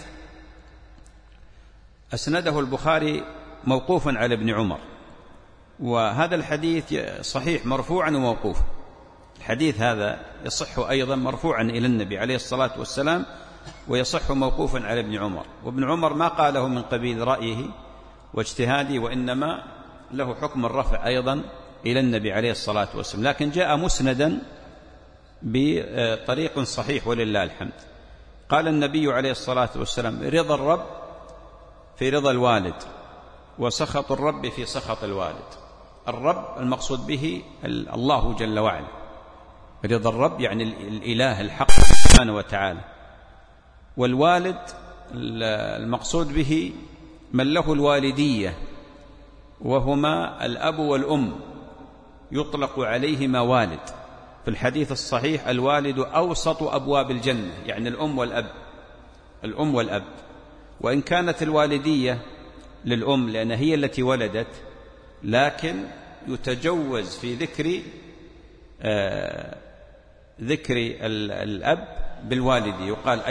أسنده البخاري موقوفا على ابن عمر، وهذا الحديث صحيح مرفوعا وموقوفا. الحديث هذا يصح أيضا مرفوعا إلى النبي عليه الصلاة والسلام، ويصح موقوفا على ابن عمر. وابن عمر ما قاله من قبيل رأيه واجتهاده، وإنما له حكم الرفع أيضا إلى النبي عليه الصلاة والسلام، لكن جاء مسندا بطريق صحيح ولله الحمد. قال النبي عليه الصلاة والسلام: رضا الرب في رضا الوالد، وسخط الرب في سخط الوالد. الرب المقصود به الله جل وعلا، رضا الرب يعني الإله الحق سبحانه وتعالى، والوالد المقصود به من له الوالدية، وهما الأب والأم، يطلق عليهما والد. في الحديث الصحيح الوالد أوسط أبواب الجنة، يعني الأم والأب. وإن كانت الوالدية للأم لأن هي التي ولدت، لكن يتجوز في ذكر الأب بالوالد، يقال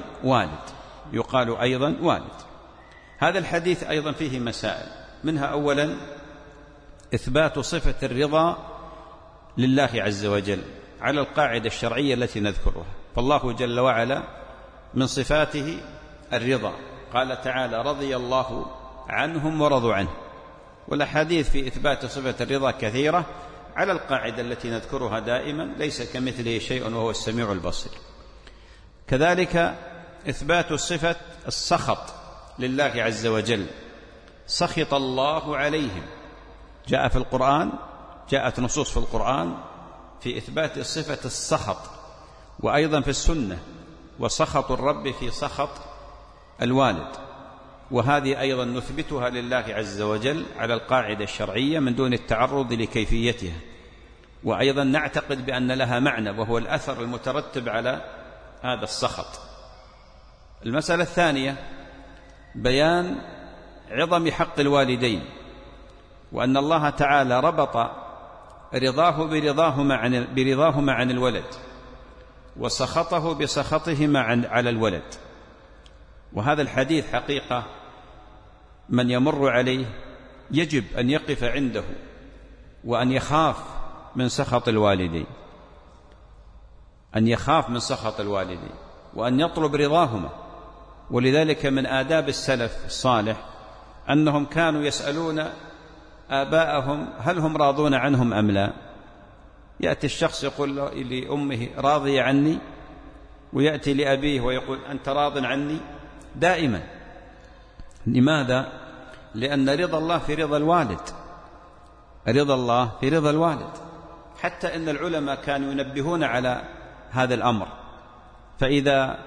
أيضا والد. هذا الحديث أيضا فيه مسائل، منها أولا إثبات صفة الرضا لله عز وجل على القاعدة الشرعية التي نذكرها. فالله جل وعلا من صفاته الرضا، قال تعالى رضي الله عنهم ورضوا عنه. والأحاديث في إثبات صفة الرضا كثيرة على القاعدة التي نذكرها دائما، ليس كمثله شيء وهو السميع البصير. كذلك إثبات صفة السخط لله عز وجل، سخط الله عليهم، جاءت نصوص في القرآن في إثبات صفة السخط، وأيضا في السنة، وسخط الرب في سخط الوالد. وهذه أيضا نثبتها لله عز وجل على القاعدة الشرعية من دون التعرض لكيفيتها، وأيضا نعتقد بأن لها معنى، وهو الأثر المترتب على هذا السخط. المسألة الثانية بيان عظم حق الوالدين، وأن الله تعالى ربط برضاهما عن الولد، وسخطه بسخطهما على الولد. وهذا الحديث حقيقة من يمر عليه يجب أن يقف عنده، وأن يخاف من سخط الوالدين، وأن يطلب رضاهما. ولذلك من آداب السلف الصالح أنهم كانوا يسألون آباءهم هل هم راضون عنهم أم لا. يأتي الشخص يقول لأمه راضية عني، ويأتي لأبيه ويقول أنت راض عني دائما. لماذا؟ لأن رضا الله في رضا الوالد. حتى إن العلماء كانوا ينبهون على هذا الأمر، فإذا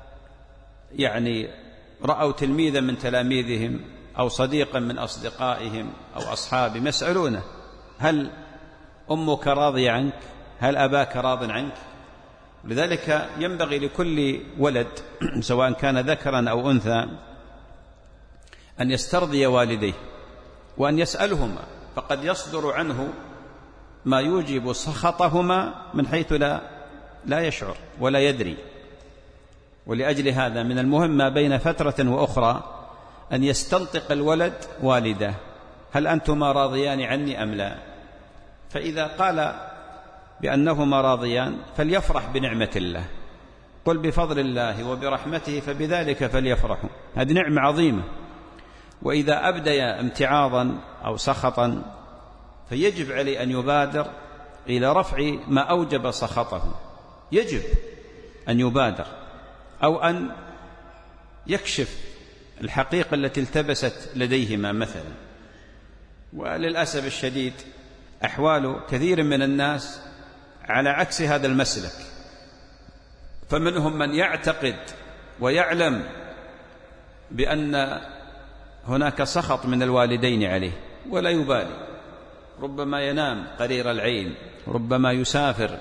رأوا تلميذا من تلاميذهم أو صديقا من أصدقائهم أو أصحابهم يسألونه هل أمك راضية عنك؟ هل أباك راض عنك؟ لذلك ينبغي لكل ولد سواء كان ذكرا أو أنثى أن يسترضي والديه وأن يسألهما، فقد يصدر عنه ما يوجب سخطهما من حيث لا يشعر ولا يدري. ولأجل هذا من المهم ما بين فترة وأخرى أن يستنطق الولد والده هل أنتما راضيان عني أم لا؟ فإذا قال بأنهما راضيان فليفرح بنعمة الله، قل بفضل الله وبرحمته فبذلك فليفرحوا، هذه نعمة عظيمة. وإذا أبدي امتعاضا أو سخطا فيجب عليه أن يبادر إلى رفع ما أوجب سخطه، يجب أن يبادر، أو أن يكشف الحقيقة التي التبست لديهما مثلا. وللأسف الشديد أحوال كثير من الناس على عكس هذا المسلك، فمنهم من يعتقد ويعلم بأن هناك سخط من الوالدين عليه ولا يبالي، ربما ينام قرير العين، ربما يسافر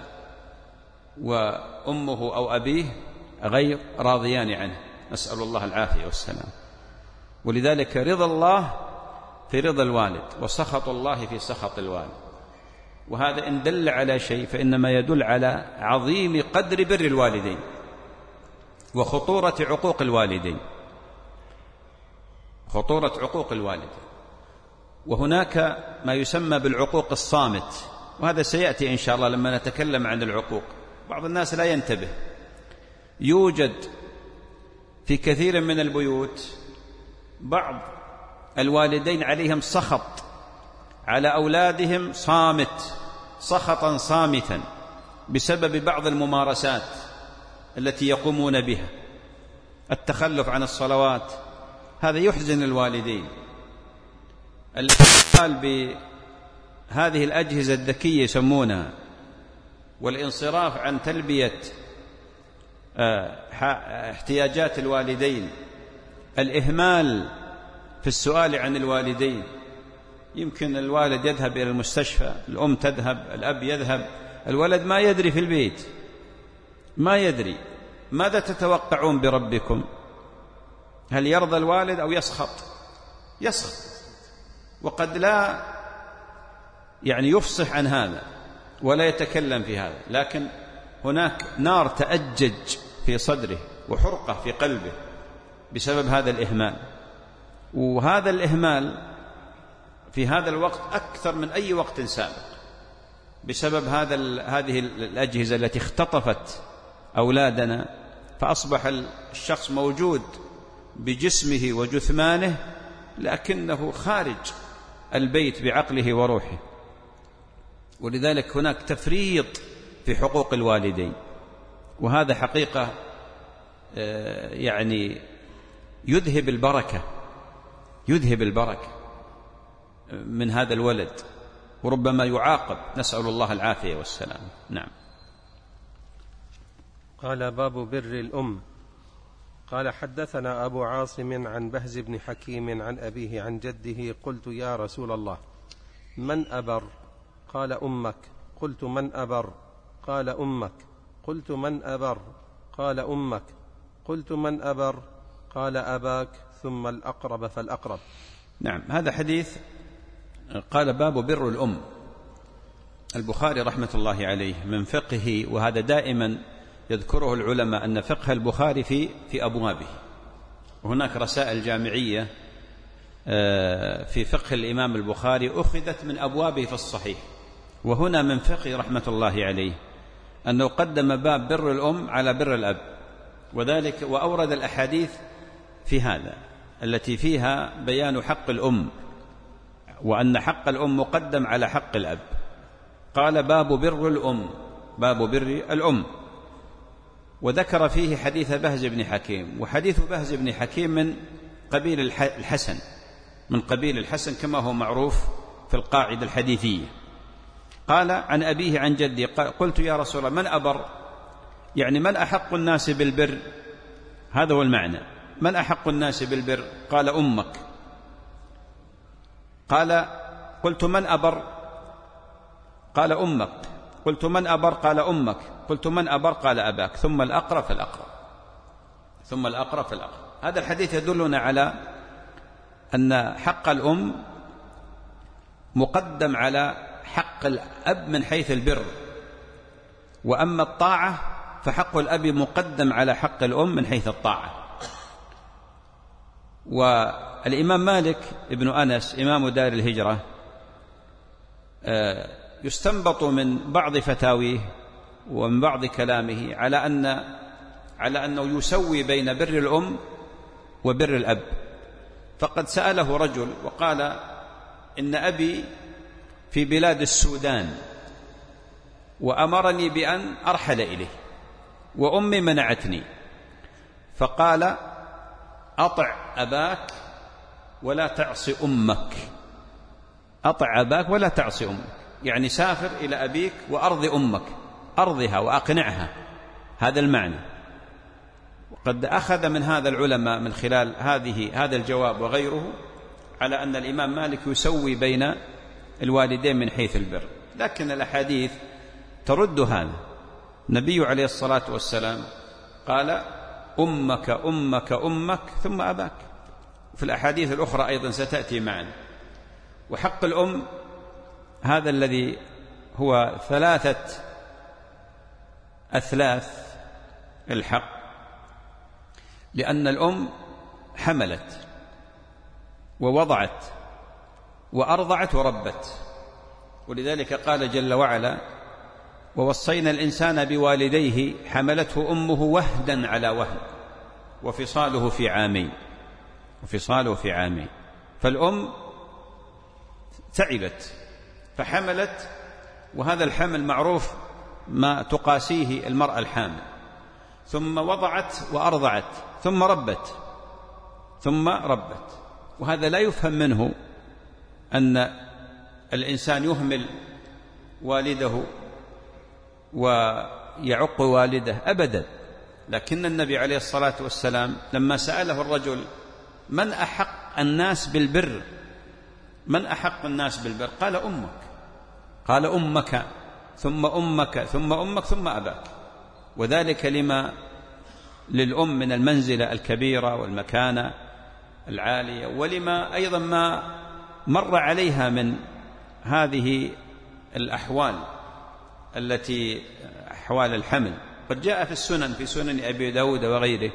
وأمه أو أبيه غير راضيان عنه، نسأل الله العافية والسلام. ولذلك رضا الله في رضا الوالد، وسخط الله في سخط الوالد. وهذا إن دل على شيء فإنما يدل على عظيم قدر بر الوالدين وخطورة عقوق الوالدين، وهناك ما يسمى بالعقوق الصامت، وهذا سيأتي إن شاء الله لما نتكلم عن العقوق. بعض الناس لا ينتبه، يوجد في كثير من البيوت بعض الوالدين عليهم سخط على أولادهم صامت، سخطا صامتا، بسبب بعض الممارسات التي يقومون بها، التخلف عن الصلوات، هذا يحزن الوالدين. الاتصال بهذه الأجهزة الذكية يسمونها، والانصراف عن تلبية احتياجات الوالدين، الإهمال في السؤال عن الوالدين. يمكن الوالد يذهب إلى المستشفى، الأم تذهب، الأب يذهب، الولد ما يدري في البيت، ما يدري. ماذا تتوقعون بربكم؟ هل يرضى الوالد أو يسخط؟ يسخط، وقد لا يفصح عن هذا ولا يتكلم في هذا، لكن هناك نار تأجج في صدره وحرقة في قلبه بسبب هذا الإهمال. وهذا الإهمال في هذا الوقت أكثر من أي وقت سابق بسبب هذه الأجهزة التي اختطفت أولادنا، فأصبح الشخص موجود بجسمه وجثمانه لكنه خارج البيت بعقله وروحه. ولذلك هناك تفريط في حقوق الوالدين، وهذا حقيقة يذهب البركة من هذا الولد، وربما يعاقب، نسأل الله العافية والسلام. نعم. قال باب بر الأم. قال حدثنا أبو عاصم عن بهز بن حكيم عن أبيه عن جده قلت يا رسول الله من أبر؟ قال أمك. قلت من أبر؟ قال أمك. قلت من أبر؟ قال أمك. قلت من أبر؟ قال أباك، ثم الأقرب فالأقرب. نعم. هذا حديث قال باب بر الأم. البخاري رحمة الله عليه من فقهه، وهذا دائما يذكره العلماء أن فقه البخاري في أبوابه، وهناك رسائل جامعية في فقه الإمام البخاري أخذت من أبوابه في الصحيح. وهنا من فقه رحمة الله عليه أنه قدم باب بر الأم على بر الأب، وذلك وأورد الأحاديث في هذا التي فيها بيان حق الأم، وأن حق الأم مقدم على حق الأب. قال باب بر الأم، باب بر الأم، وذكر فيه حديث بهز بن حكيم. وحديث بهز بن حكيم من قبيل الحسن، من قبيل الحسن كما هو معروف في القاعدة الحديثية. قال عن أبيه عن جدي قلت يا رسول الله من أبر؟ من أحق الناس بالبر؟ هذا هو المعنى، من أحق الناس بالبر؟ قال أمك. قال قلت من أبر؟ قال أمك. قلت من أبر؟ قال أمك. قلت من أبر؟ قال أباك، ثم الأقرب فالأقرب، ثم الأقرب فالأقرب. هذا الحديث يدلنا على أن حق الأم مقدم على حق الأب من حيث البر، وأما الطاعة فحق الأب مقدم على حق الأم من حيث الطاعة. والإمام مالك ابن أنس إمام دار الهجرة يستنبط من بعض فتاويه ومن بعض كلامه على أنه يسوي بين بر الأم وبر الأب. فقد سأله رجل وقال إن أبي في بلاد السودان وأمرني بأن أرحل إليه، وأمي منعتني، فقال أطع أباك ولا تعصي أمك. أطع أباك ولا تعصي أمك، سافر إلى أبيك وأرضي أمك، أرضها وأقنعها، هذا المعنى. وقد أخذ من هذا العلماء من خلال هذا الجواب وغيره على أن الإمام مالك يسوي بين الوالدين من حيث البر، لكن الأحاديث ترد هذا. النبي عليه الصلاة والسلام قال أمك أمك أمك ثم أباك، وفي الأحاديث الأخرى أيضا ستأتي معنا. وحق الأم هذا الذي هو 3 أثلاث الحق، لأن الأم حملت ووضعت وأرضعت وربت، ولذلك قال جل وعلا ووصينا الإنسان بوالديه حملته أمه وهدا على وهن وفصاله في عامين، وفصاله في عامين. فالأم تعبت فحملت، وهذا الحمل معروف ما تقاسيه المرأة الحامل، ثم وضعت وأرضعت ثم ربت، وهذا لا يفهم منه أن الإنسان يهمل والده ويعق والده أبدا، لكن النبي عليه الصلاة والسلام لما سأله الرجل من أحق الناس بالبر، من أحق الناس بالبر؟ قال أمك، قال أمك ثم أمك ثم أمك ثم أباك، وذلك لما للأم من المنزلة الكبيرة والمكانة العالية، ولما أيضا ما مر عليها من هذه الأحوال التي أحوال الحمل. قد جاء في السنن، في سنن أبي داود وغيره،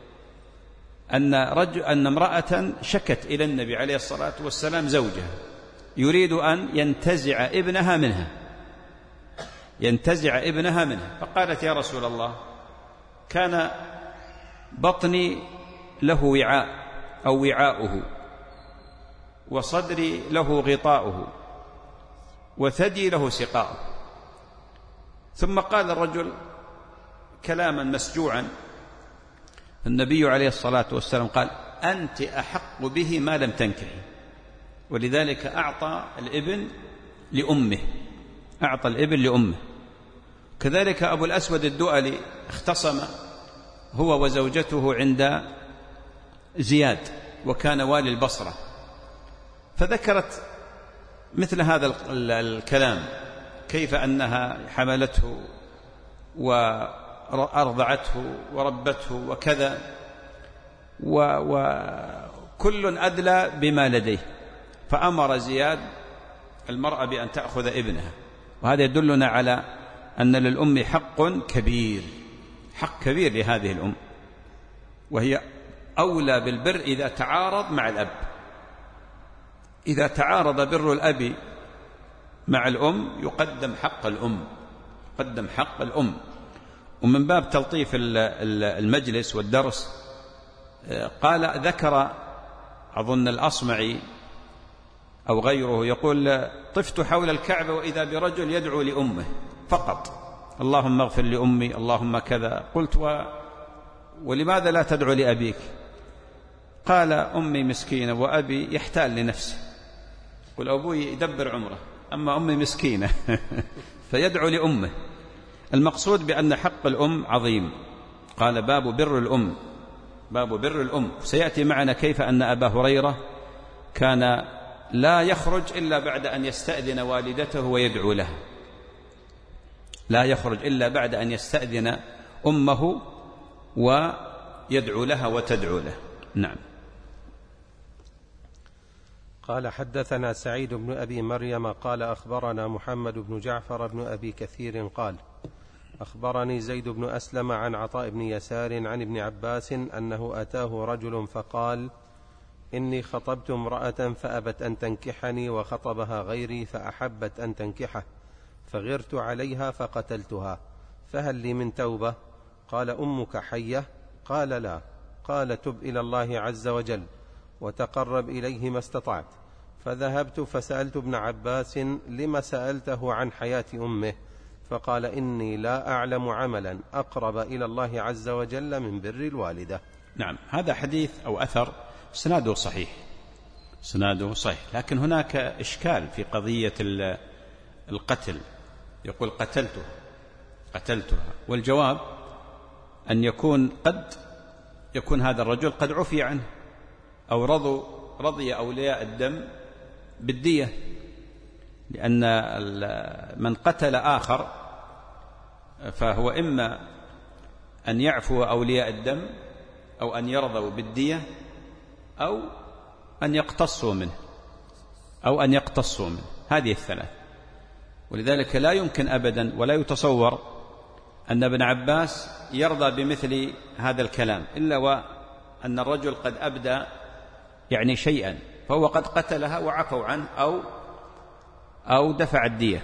أن امرأة شكت إلى النبي عليه الصلاة والسلام زوجها يريد أن ينتزع ابنها منها، ينتزع ابنها منها، فقالت يا رسول الله كان بطني له وعاء أو وعاؤه، وصدري له غطاؤه، وثدي له سقاؤه. ثم قال الرجل كلاما مسجوعا، النبي عليه الصلاة والسلام قال أنت أحق به ما لم تنكحي، ولذلك أعطى الابن لأمه، أعطى الابن لأمه. كذلك أبو الأسود الدؤلي اختصم هو وزوجته عند زياد، وكان والي البصرة، فذكرت مثل هذا الكلام، كيف أنها حملته وأرضعته وربته وكذا، وكل أدلى بما لديه، فأمر زياد المرأة بأن تأخذ ابنها. وهذا يدلنا على أن للأم حق كبير، حق كبير لهذه الأم، وهي أولى بالبر إذا تعارض مع الأب. إذا تعارض بر الأب مع الأم يقدم حق الأم، يقدم حق الأم. ومن باب تلطيف المجلس والدرس قال، ذكر أظن الأصمعي أو غيره يقول طفت حول الكعبة وإذا برجل يدعو لأمه فقط، اللهم اغفر لأمي، اللهم كذا. قلت ولماذا لا تدعو لأبيك؟ قال أمي مسكينة وأبي يحتال لنفسه. قل أبوي يدبر عمره، أما أمي مسكينة فيدعو لأمه. المقصود بأن حق الأم عظيم. قال باب بر الأم، باب بر الأم. سيأتي معنا كيف أن أبا هريرة كان لا يخرج إلا بعد أن يستأذن والدته ويدعو لها، لا يخرج إلا بعد أن يستأذن أمه ويدعو لها وتدعو له. نعم. قال حدثنا سعيد بن أبي مريم قال أخبرنا محمد بن جعفر بن أبي كثير قال أخبرني زيد بن أسلم عن عطاء بن يسار عن ابن عباس أنه أتاه رجل فقال إني خطبت امرأة فأبت أن تنكحني وخطبها غيري فأحبت أن تنكحه فغرت عليها فقتلتها، فهل لي من توبة؟ قال أمك حية؟ قال لا. قال تب إلى الله عز وجل وتقرب إليه ما استطعت. فذهبت فسألت ابن عباس لم سألته عن حياة أمه؟ فقال إني لا أعلم عملا أقرب إلى الله عز وجل من بر الوالدة. نعم. هذا حديث أو أثر سناده صحيح، سناده صحيح، لكن هناك إشكال في قضية القتل. يقول قتلتها، والجواب أن يكون قد يكون هذا الرجل قد عفي عنه، أو رضي أولياء الدم بالدية، لأن من قتل آخر فهو إما أن يعفو أولياء الدم أو أن يرضوا بالدية أو أن يقتصوا منه، هذه الثلاث. ولذلك لا يمكن أبدا ولا يتصور أن ابن عباس يرضى بمثل هذا الكلام إلا وأن الرجل قد أبدى يعني شيئا، فهو قد قتلها وعفوا عنه أو دفع الدية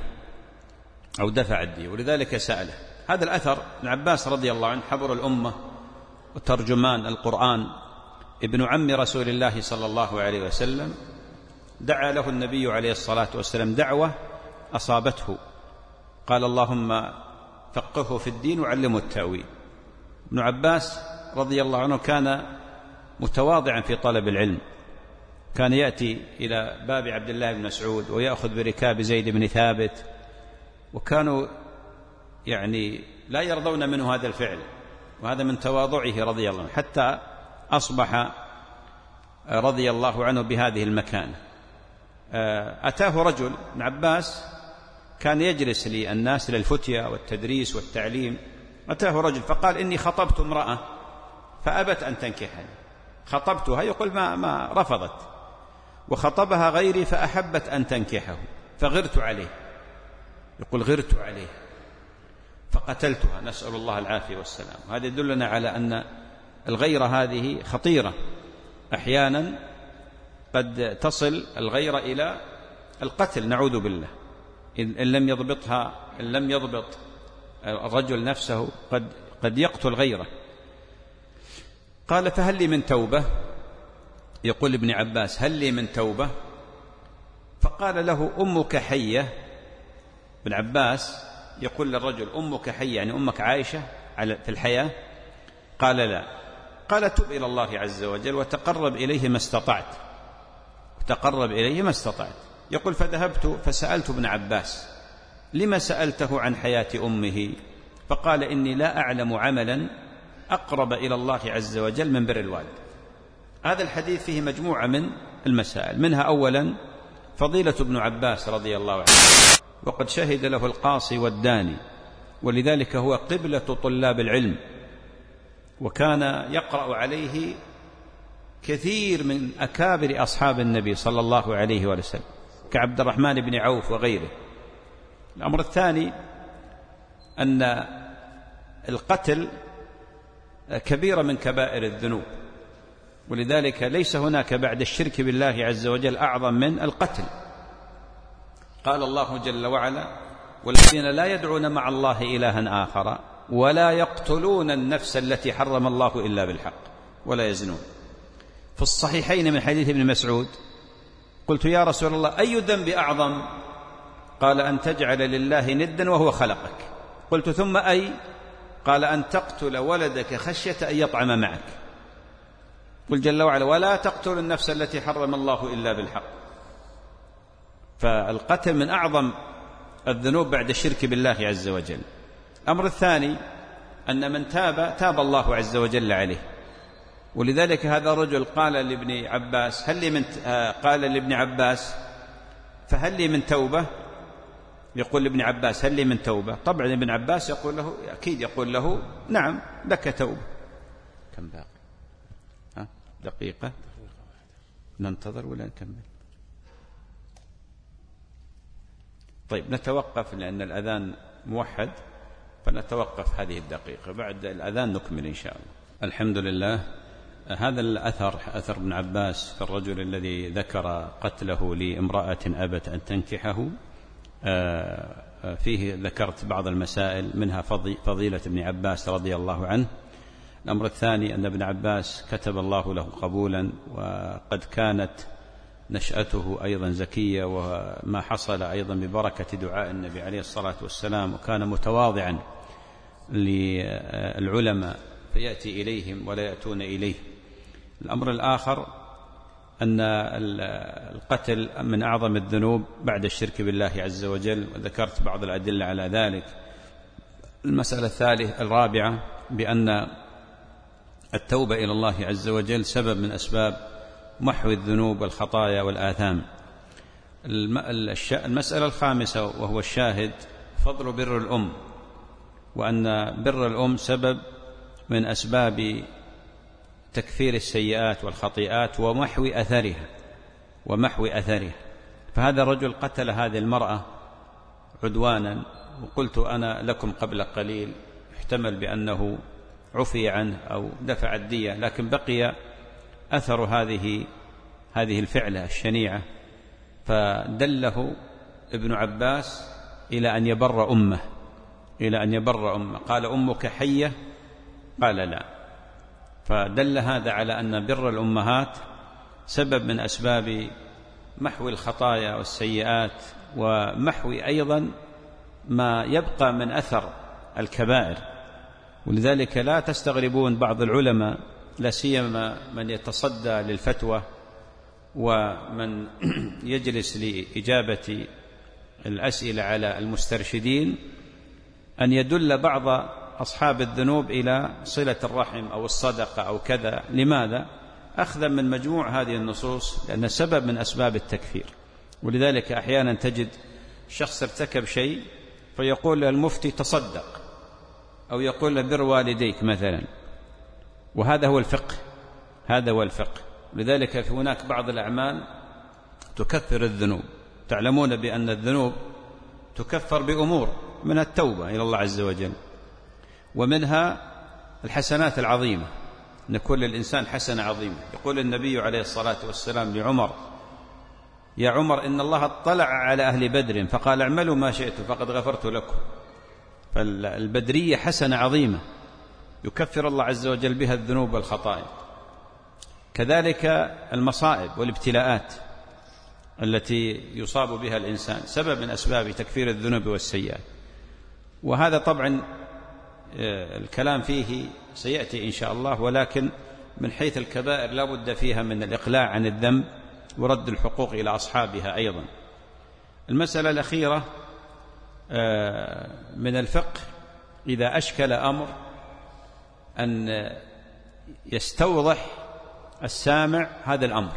ولذلك سأله. هذا الأثر ابن عباس رضي الله عنه حبر الأمة وترجمان القرآن، ابن عم رسول الله صلى الله عليه وسلم، دعا له النبي عليه الصلاة والسلام دعوة أصابته، قال اللهم فقهه في الدين وعلمه التأويل. ابن عباس رضي الله عنه كان متواضعا في طلب العلم، كان يأتي إلى باب عبد الله بن مسعود ويأخذ بركاب زيد بن ثابت، وكانوا يعني لا يرضون منه هذا الفعل، وهذا من تواضعه رضي الله عنه، حتى أصبح رضي الله عنه بهذه المكانة. أتاه رجل، ابن عباس كان يجلس للناس للفتية والتدريس والتعليم، أتاه رجل فقال: إني خطبت امرأة فأبت أن تنكحني، خطبتها، يقول ما رفضت، وخطبها غيري فأحبت أن تنكحه فغرت عليه، يقول غرت عليه فقتلتها، نسأل الله العافية والسلام. هذا يدلنا على أن الغيرة هذه خطيرة، أحيانا قد تصل الغيرة إلى القتل، نعوذ بالله، إن لم يضبط الرجل نفسه قد يقتل غيره. قال: فهل لي من توبة؟ يقول ابن عباس: هل لي من توبة؟ فقال له: أمك حية. ابن عباس يقول للرجل: أمك حية، يعني أمك عايشة في الحياة؟ قال: لا. قال: تب إلى الله عز وجل وتقرب إليه ما استطعت، يقول: فذهبت فسألت ابن عباس: لما سألته عن حياة أمه؟ فقال: إني لا أعلم عملا أقرب إلى الله عز وجل من بر الوالد. هذا الحديث فيه مجموعة من المسائل، منها أولا فضيلة ابن عباس رضي الله عنه، وقد شهد له القاصي والداني، ولذلك هو قبلة طلاب العلم، وكان يقرأ عليه كثير من أكابر أصحاب النبي صلى الله عليه وسلم كعبد الرحمن بن عوف وغيره. الأمر الثاني أن القتل كبيرة من كبائر الذنوب، ولذلك ليس هناك بعد الشرك بالله عز وجل أعظم من القتل. قال الله جل وعلا: والذين لا يدعون مع الله إلها آخر ولا يقتلون النفس التي حرم الله إلا بالحق ولا يزنون. في الصحيحين من حديث ابن مسعود: قلت يا رسول الله أي ذنب أعظم؟ قال: أن تجعل لله ندا وهو خلقك. قلت: ثم أي؟ قال: أن تقتل ولدك خشية أن يطعم معك. قل جل وعلا: ولا تقتل النفس التي حرم الله إلا بالحق. فالقتل من أعظم الذنوب بعد الشرك بالله عز وجل. الأمر الثاني أن من تاب الله عز وجل عليه، ولذلك هذا الرجل قال لابن عباس: قال لابن عباس: فهل لي من توبة؟ يقول لابن عباس: هل لي من توبة؟ طبعا ابن عباس يقول له أكيد، يقول له: نعم لك توبة. كم باقي؟ دقيقة، ننتظر ولا نكمل؟ طيب نتوقف، لأن الأذان موحد، فنتوقف هذه الدقيقة، بعد الأذان نكمل إن شاء الله. الحمد لله. هذا الأثر، أثر ابن عباس في الرجل الذي ذكر قتله لامرأة أبت أن تنكحه، فيه ذكرت بعض المسائل، منها فضيلة ابن عباس رضي الله عنه. الأمر الثاني أن ابن عباس كتب الله له قبولا، وقد كانت نشأته أيضا زكية، وما حصل أيضا ببركة دعاء النبي عليه الصلاة والسلام، وكان متواضعا للعلماء فيأتي إليهم ولا يأتون إليه. الأمر الآخر أن القتل من أعظم الذنوب بعد الشرك بالله عز وجل، وذكرت بعض الأدلة على ذلك. المسألة الرابعة بأن التوبة إلى الله عز وجل سبب من أسباب محو الذنوب والخطايا والآثام. المسألة الخامسة وهو الشاهد، فضل بر الأم، وأن بر الأم سبب من أسباب تكفير السيئات والخطيئات ومحو أثرها. فهذا الرجل قتل هذه المرأة عدوانا، وقلت أنا لكم قبل قليل احتمل بأنه عفي عنه أو دفع الدية، لكن بقي أثر هذه الفعلة الشنيعة، فدله ابن عباس إلى أن يبر أمه، قال: أمك حية؟ قال: لا. فدل هذا على أن بر الأمهات سبب من أسباب محو الخطايا والسيئات، ومحو أيضا ما يبقى من أثر الكبائر. ولذلك لا تستغربون بعض العلماء، لا سيما من يتصدى للفتوى ومن يجلس لإجابة الأسئلة على المسترشدين أن يدل بعض أصحاب الذنوب إلى صلة الرحم أو الصدقة أو كذا. لماذا؟ أخذا من مجموع هذه النصوص، لأن سبب من أسباب التكفير. ولذلك أحيانا تجد شخص ارتكب شيء فيقول المفتي تصدق، أو يقول بر والديك مثلا، وهذا هو الفقه، هذا هو الفقه. لذلك هناك بعض الأعمال تكفر الذنوب. تعلمون بأن الذنوب تكفر بأمور، منها التوبة إلى الله عز وجل، ومنها الحسنات العظيمة، أن كل الإنسان حسنة عظيمة. يقول النبي عليه الصلاة والسلام لعمر: يا عمر إن الله اطلع على أهل بدر فقال اعملوا ما شئتم فقد غفرت لكم. فالبدرية حسنة عظيمة يكفر الله عز وجل بها الذنوب والخطايا. كذلك المصائب والابتلاءات التي يصاب بها الإنسان سبب من أسباب تكفير الذنوب والسيئات. وهذا طبعا الكلام فيه سيأتي إن شاء الله، ولكن من حيث الكبائر لا بد فيها من الإقلاع عن الذنب ورد الحقوق إلى أصحابها أيضا. المسألة الأخيرة من الفقه إذا أشكل أمر أن يستوضح السامع هذا الأمر.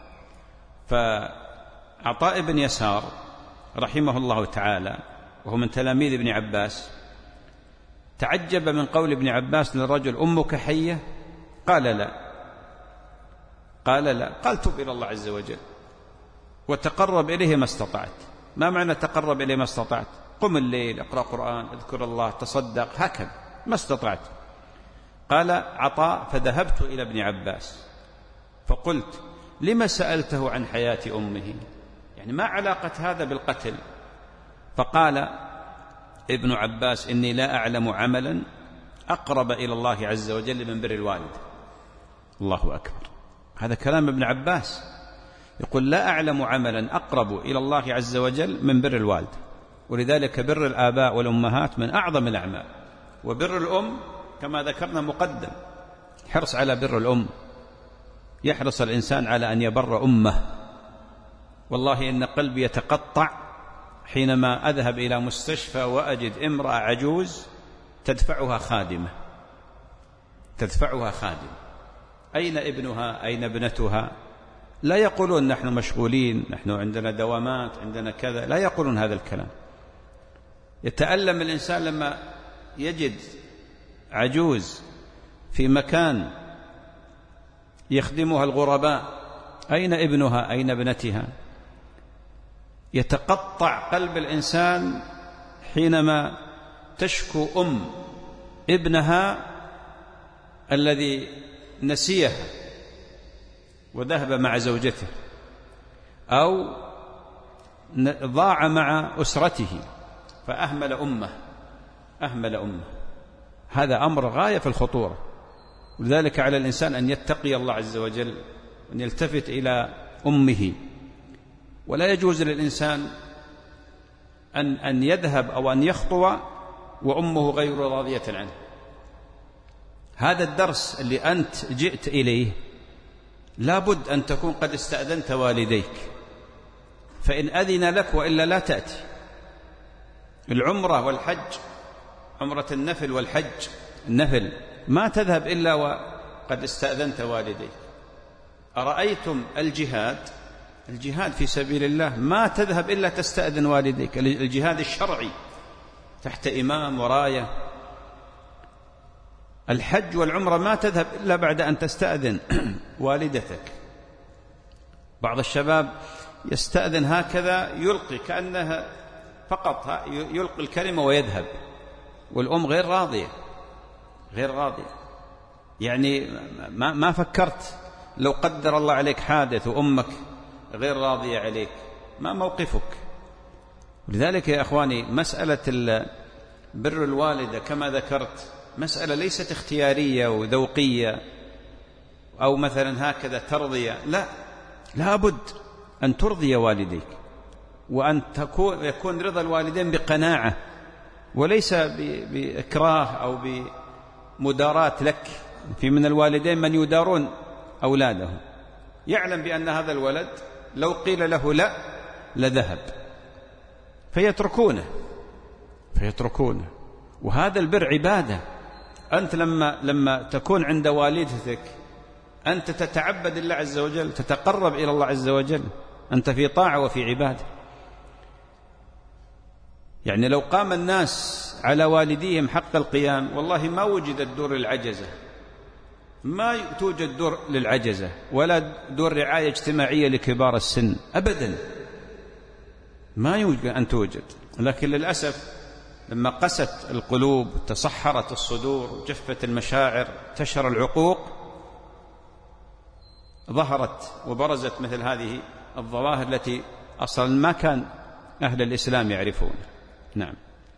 فعطاء بن يسار رحمه الله تعالى وهو من تلاميذ ابن عباس تعجب من قول ابن عباس للرجل: أمك حية؟ قال لا. قال لا. قال: تب إلى الله عز وجل وتقرب إليه ما استطعت. ما معنى تقرب إليه ما استطعت؟ قم الليل، اقرأ قرآن، اذكر الله، تصدق، هكذا ما استطعت. قال عطاء: فذهبت إلى ابن عباس فقلت: لما سألته عن حياة أمه؟ يعني ما علاقة هذا بالقتل؟ فقال ابن عباس: إني لا أعلم عملا أقرب إلى الله عز وجل من بر الوالد. الله أكبر. هذا كلام ابن عباس، يقول: لا أعلم عملا أقرب إلى الله عز وجل من بر الوالد. ولذلك بر الآباء والأمهات من أعظم الأعمال، وبر الأم كما ذكرنا مقدم. حرص على بر الأم، يحرص الإنسان على أن يبر أمه. والله إن قلبي يتقطع حينما أذهب إلى مستشفى وأجد امرأة عجوز تدفعها خادمة، تدفعها خادمة. أين ابنها؟ أين ابنتها؟ لا يقولون نحن مشغولين، نحن عندنا دوامات، عندنا كذا، لا يقولون هذا الكلام. يتألم الإنسان لما يجد عجوز في مكان يخدمها الغرباء، أين ابنها؟ أين ابنتها؟ يتقطع قلب الإنسان حينما تشكو ابنها الذي نسيها وذهب مع زوجته، أو ضاع مع أسرته فأهمل أمه، أهمل أمه. هذا أمر غاية في الخطورة. ولذلك على الإنسان أن يتقي الله عز وجل، أن يلتفت إلى أمه. ولا يجوز للإنسان أن يذهب أو أن يخطو وأمه غير راضية عنه. هذا الدرس اللي أنت جئت إليه لابد أن تكون قد استأذنت والديك، فإن أذن لك وإلا لا تأتي. العمرة والحج، عمرة النفل والحج النفل، ما تذهب إلا وقد استأذنت والديك. أرأيتم الجهاد؟ الجهاد في سبيل الله ما تذهب إلا تستأذن والديك، الجهاد الشرعي تحت إمام وراية. الحج والعمرة ما تذهب إلا بعد أن تستأذن والدتك. بعض الشباب يستأذن هكذا، يلقي كأنها فقط يلقي الكلمة ويذهب، والأم غير راضية، غير راضية. يعني ما فكرت لو قدر الله عليك حادث وأمك غير راضية عليك، ما موقفك؟ لذلك يا أخواني مسألة بر الوالدة كما ذكرت مسألة ليست اختيارية وذوقية أو مثلا هكذا ترضية، لا، لابد أن ترضي والديك، وأن يكون رضا الوالدين بقناعة وليس بإكراه أو بمداراة لك. في من الوالدين من يدارون أولادهم، يعلم بأن هذا الولد لو قيل له لا لذهب، فيتركونه. وهذا البر عبادة. أنت لما تكون عند والدتك أنت تتعبد الله عز وجل، تتقرب إلى الله عز وجل، أنت في طاعة وفي عبادة. يعني لو قام الناس على والديهم حق القيام والله ما وجدت دور العجزة، ما توجد دور للعجزة ولا دور رعاية اجتماعية لكبار السن أبدا، ما يوجد أن توجد. لكن للأسف لما قست القلوب تصحرت الصدور وجفت المشاعر تشر العقوق، ظهرت وبرزت مثل هذه الظواهر التي أصلا ما كان أهل الإسلام يعرفون. نعم.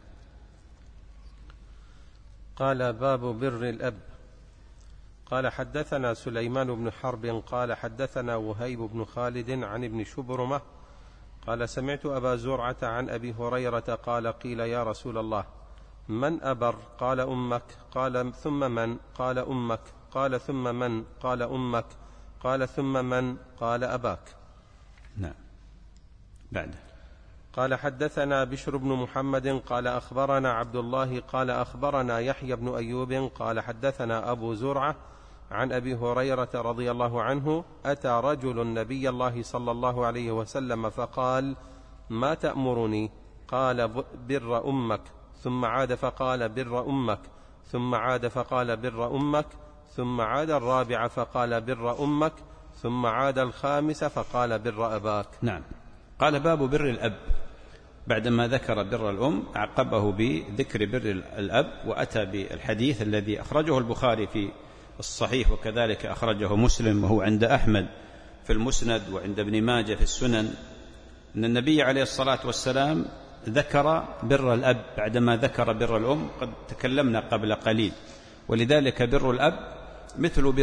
قال: باب بر الأب. قال: حدثنا سليمان بن حرب قال حدثنا وهيب بن خالد عن ابن شبرمة قال: سمعت أبا زرعة عن أبي هريرة قال: قيل يا رسول الله من أبر؟ قال: أمك. قال: ثم من؟ قال: أمك. قال: ثم من؟ قال: أمك. قال: ثم من؟ قال: أباك. نعم. بعد. قال: حدثنا بشر بن محمد قال أخبرنا عبد الله قال أخبرنا يحيى بن أيوب قال حدثنا أبو زرعة عن أبي هريرة رضي الله عنه: أتى رجل نبي الله صلى الله عليه وسلم فقال: ما تأمرني؟ قال: بر أمك. ثم عاد فقال: بر أمك. ثم عاد فقال: بر أمك. ثم عاد الرابع فقال: بر أمك. ثم عاد الخامس فقال: بر أباك. نعم. قال: باب بر الأب. بعدما ذكر بر الأم عقبه بذكر بر الأب، وأتى بالحديث الذي أخرجه البخاري في الصحيح وكذلك أخرجه مسلم وهو عند أحمد في المسند وعند ابن ماجه في السنن، أن النبي عليه الصلاة والسلام ذكر بر الأب بعدما ذكر بر الأم. قد تكلمنا قبل قليل، ولذلك بر الأب مثل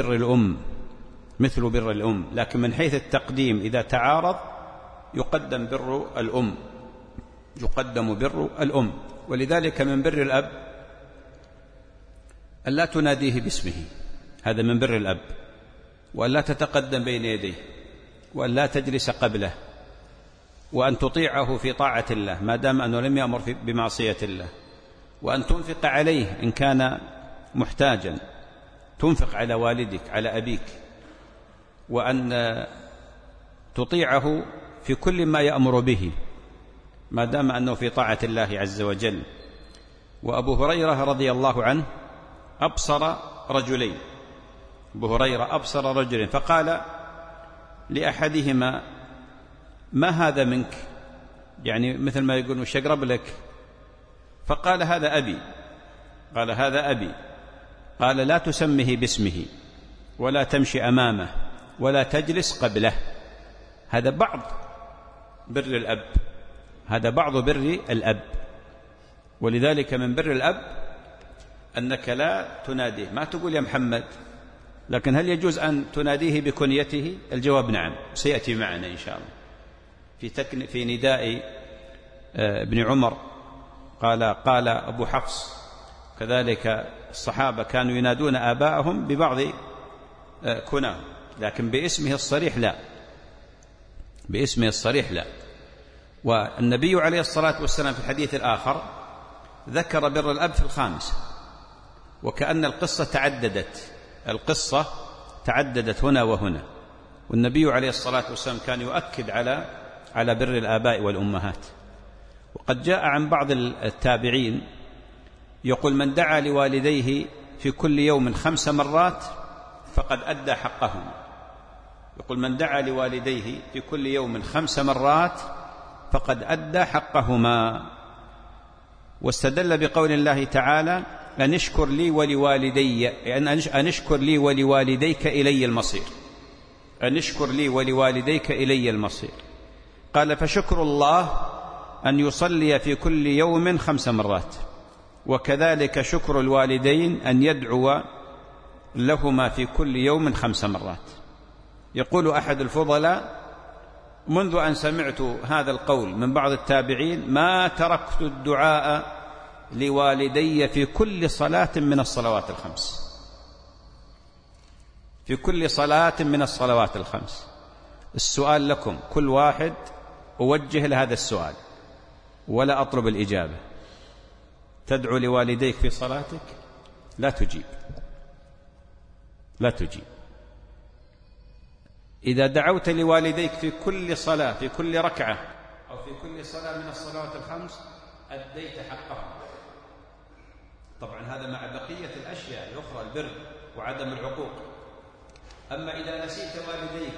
بر الأم، لكن من حيث التقديم إذا تعارض يقدم بر الأم. ولذلك من بر الأب أن لا تناديه باسمه، هذا من بر الأب، وأن لا تتقدم بين يديه، وأن لا تجلس قبله، وأن تطيعه في طاعة الله ما دام أنه لم يأمر بمعصية الله، وأن تنفق عليه إن كان محتاجا، تنفق على والدك على أبيك، وأن تطيعه في كل ما يأمر به ما دام أنه في طاعة الله عز وجل. وأبو هريرة رضي الله عنه أبصر رجلين فقال لأحدهما: ما هذا منك؟ يعني مثل ما يقول وش أقرب لك؟ فقال: هذا أبي. قال: لا تسمه باسمه ولا تمشي أمامه ولا تجلس قبله. هذا بعض بر الأب. ولذلك من بر الأب أنك لا تناديه، ما تقول يا محمد، لكن هل يجوز أن تناديه بكنيته؟ الجواب نعم، سيأتي معنا إن شاء الله في نداء ابن عمر. قال أبو حفص كذلك الصحابة كانوا ينادون آباءهم ببعض كناهم، لكن باسمه الصريح لا. والنبي عليه الصلاة والسلام في الحديث الآخر ذكر بر الأب في الخامسة، وكأن القصة تعددت هنا وهنا، والنبي عليه الصلاة والسلام كان يؤكد على بر الآباء والأمهات. وقد جاء عن بعض التابعين يقول: من دعا لوالديه في كل يوم 5 مرات فقد أدى حقهما. يقول: من دعا لوالديه في كل يوم 5 مرات فقد أدى حقهما. واستدل بقول الله تعالى: أن اشكر لي ولوالدي، أن اشكر لي ولوالديك إلي المصير. قال: فشكر الله أن يصلي في كل يوم 5 مرات، وكذلك شكر الوالدين أن يدعو لهما في كل يوم 5 مرات. يقول أحد الفضلاء: منذ أن سمعت هذا القول من بعض التابعين ما تركت الدعاء لوالدي في كل صلاة من الصلوات الخمس. السؤال لكم، كل واحد أوجه لهذا السؤال ولا أطلب الإجابة. تدعو لوالديك في صلاتك؟ لا تجيب، لا تجيب. إذا دعوت لوالديك في كل صلاة، في كل ركعة، أو في كل صلاة من الصلوات الخمس، أديت حقهم. طبعا هذا مع بقية الأشياء الأخرى، البر وعدم العقوق. أما إذا نسيت والديك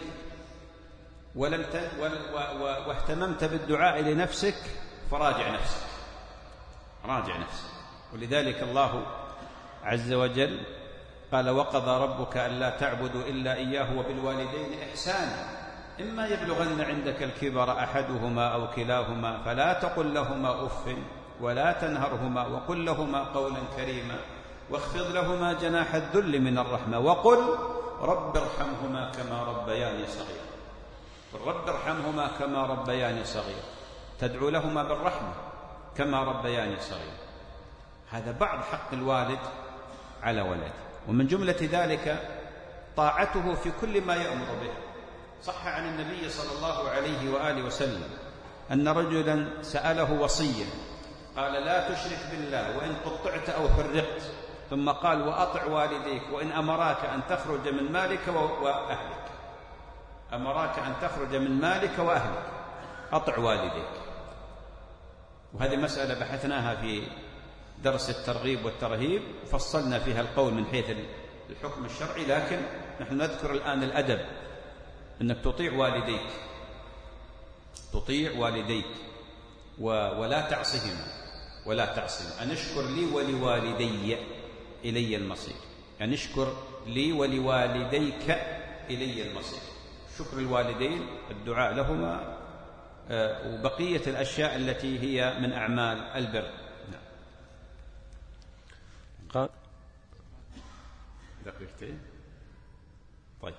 واهتممت بالدعاء لنفسك فراجع نفسك، راجع نفسك. ولذلك الله عز وجل قال: وقضى ربك ألا تعبدوا إلا إياه وبالوالدين إحسانا إما يبلغن عندك الكبر أحدهما أو كلاهما فلا تقل لهما أف ولا تنهرهما وقل لهما قولا كريما واخفض لهما جناح الذل من الرحمة وقل رب ارحمهما كما ربياني صغيرا. رب ارحمهما كما ربياني صغيرا، تدعو لهما بالرحمة كما ربياني صغيرا. هذا بعض حق الوالد على ولده. ومن جملة ذلك طاعته في كل ما يأمر به. صح عن النبي صلى الله عليه وآله وسلم أن رجلا سأله وصية، قال: لا تشرك بالله وإن قطعت أو حرقت، ثم قال: وأطع والديك وإن أمراك أن تخرج من مالك وأهلك. أمراك أن تخرج من مالك وأهلك، أطع والديك. وهذه مسألة بحثناها في درس الترغيب والترهيب، فصلنا فيها القول من حيث الحكم الشرعي، لكن نحن نذكر الآن الأدب، أنك تطيع والديك، تطيع والديك ولا تعصهما، ولا تعصهما. أن اشكر لي ولوالدي إلي المصير، أن اشكر لي ولوالديك إلي المصير. شكر الوالدين، الدعاء لهما، وبقية الأشياء التي هي من أعمال البر. قال دقيقتين. طيب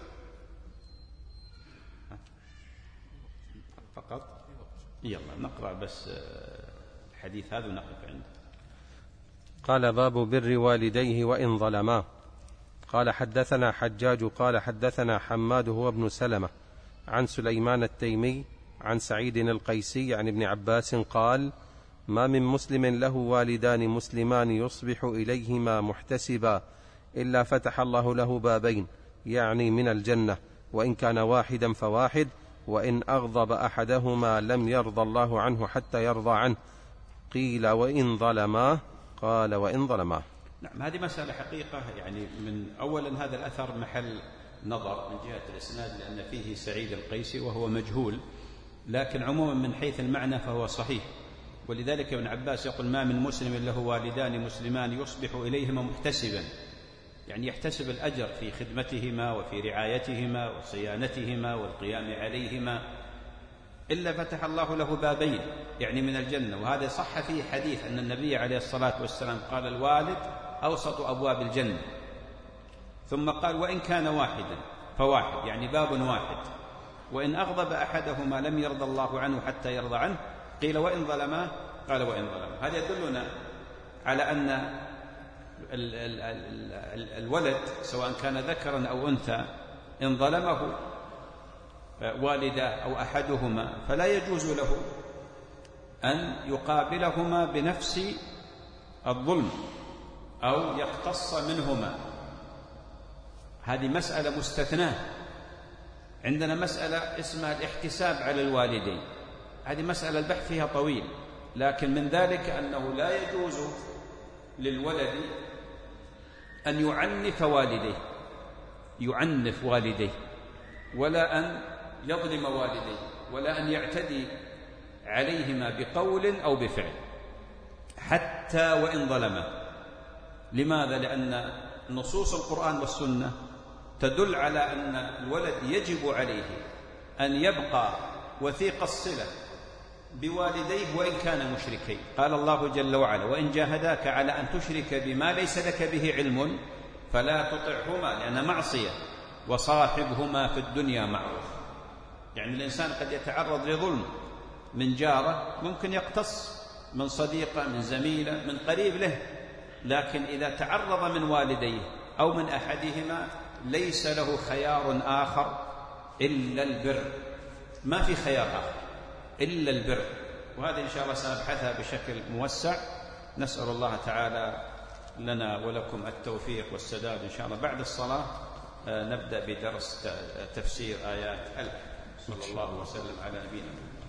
فقط يلا نقرأ بس الحديث هذا ونقف عنده. قال: باب بر والديه وإن ظلما. قال: حدثنا حجاج قال حدثنا حماد هو ابن سلمة عن سليمان التيمي عن سعيد القيسي عن ابن عباس قال: ما من مسلم له والدان مسلمان يصبح إليهما محتسبا إلا فتح الله له بابين، يعني من الجنة، وإن كان واحدا فواحد، وإن أغضب أحدهما لم يرضى الله عنه حتى يرضى عنه. قيل: وإن ظلماه؟ قال: وإن ظلماه. نعم، هذه مسألة حقيقة، يعني من أولا هذا الأثر محل نظر من جهة الإسناد، لأن فيه سعيد القيسي وهو مجهول، لكن عموما من حيث المعنى فهو صحيح. ولذلك ابن عباس يقول: ما من مسلم له والدان مسلمان يصبح إليهما محتسبا، يعني يحتسب الأجر في خدمتهما وفي رعايتهما وصيانتهما والقيام عليهما، إلا فتح الله له بابين، يعني من الجنة. وهذا صح فيه حديث أن النبي عليه الصلاة والسلام قال: الوالد أوسط أبواب الجنة. ثم قال: وإن كان واحدا فواحد، يعني باب واحد. وإن أغضب أحدهما لم يرضى الله عنه حتى يرضى عنه. قيل: وإن ظلماه؟ قال: وإن ظلماه. هذا يدلنا على أن الولد سواء كان ذكرا أو أنثى إن ظلمه والدا أو أحدهما فلا يجوز له أن يقابلهما بنفس الظلم أو يقتص منهما. هذه مسألة مستثناة. عندنا مسألة اسمها الاحتساب على الوالدين، هذه مسألة البحث فيها طويل، لكن من ذلك أنه لا يجوز للولد أن يعنف والديه، يعنف والديه، ولا أن يظلم والديه، ولا أن يعتدي عليهما بقول أو بفعل حتى وإن ظلما. لماذا؟ لأن نصوص القرآن والسنة تدل على أن الولد يجب عليه أن يبقى وثيق الصلة بوالديه وإن كان مشركين. قال الله جل وعلا: وإن جاهداك على أن تشرك بما ليس لك به علم فلا تطعهما، لأن معصية، وصاحبهما في الدنيا معروف. يعني الإنسان قد يتعرض لظلم من جاره، ممكن يقتص من صديقه، من زميله، من قريب له، لكن إذا تعرض من والديه أو من أحدهما ليس له خيار آخر إلا البر، ما في خيار آخر إلا البر. وهذه إن شاء الله سنبحثها بشكل موسع. نسأل الله تعالى لنا ولكم التوفيق والسداد إن شاء الله. بعد الصلاة نبدأ بدرس تفسير آيات الحج. صلى الله وسلم على نبينا محمد.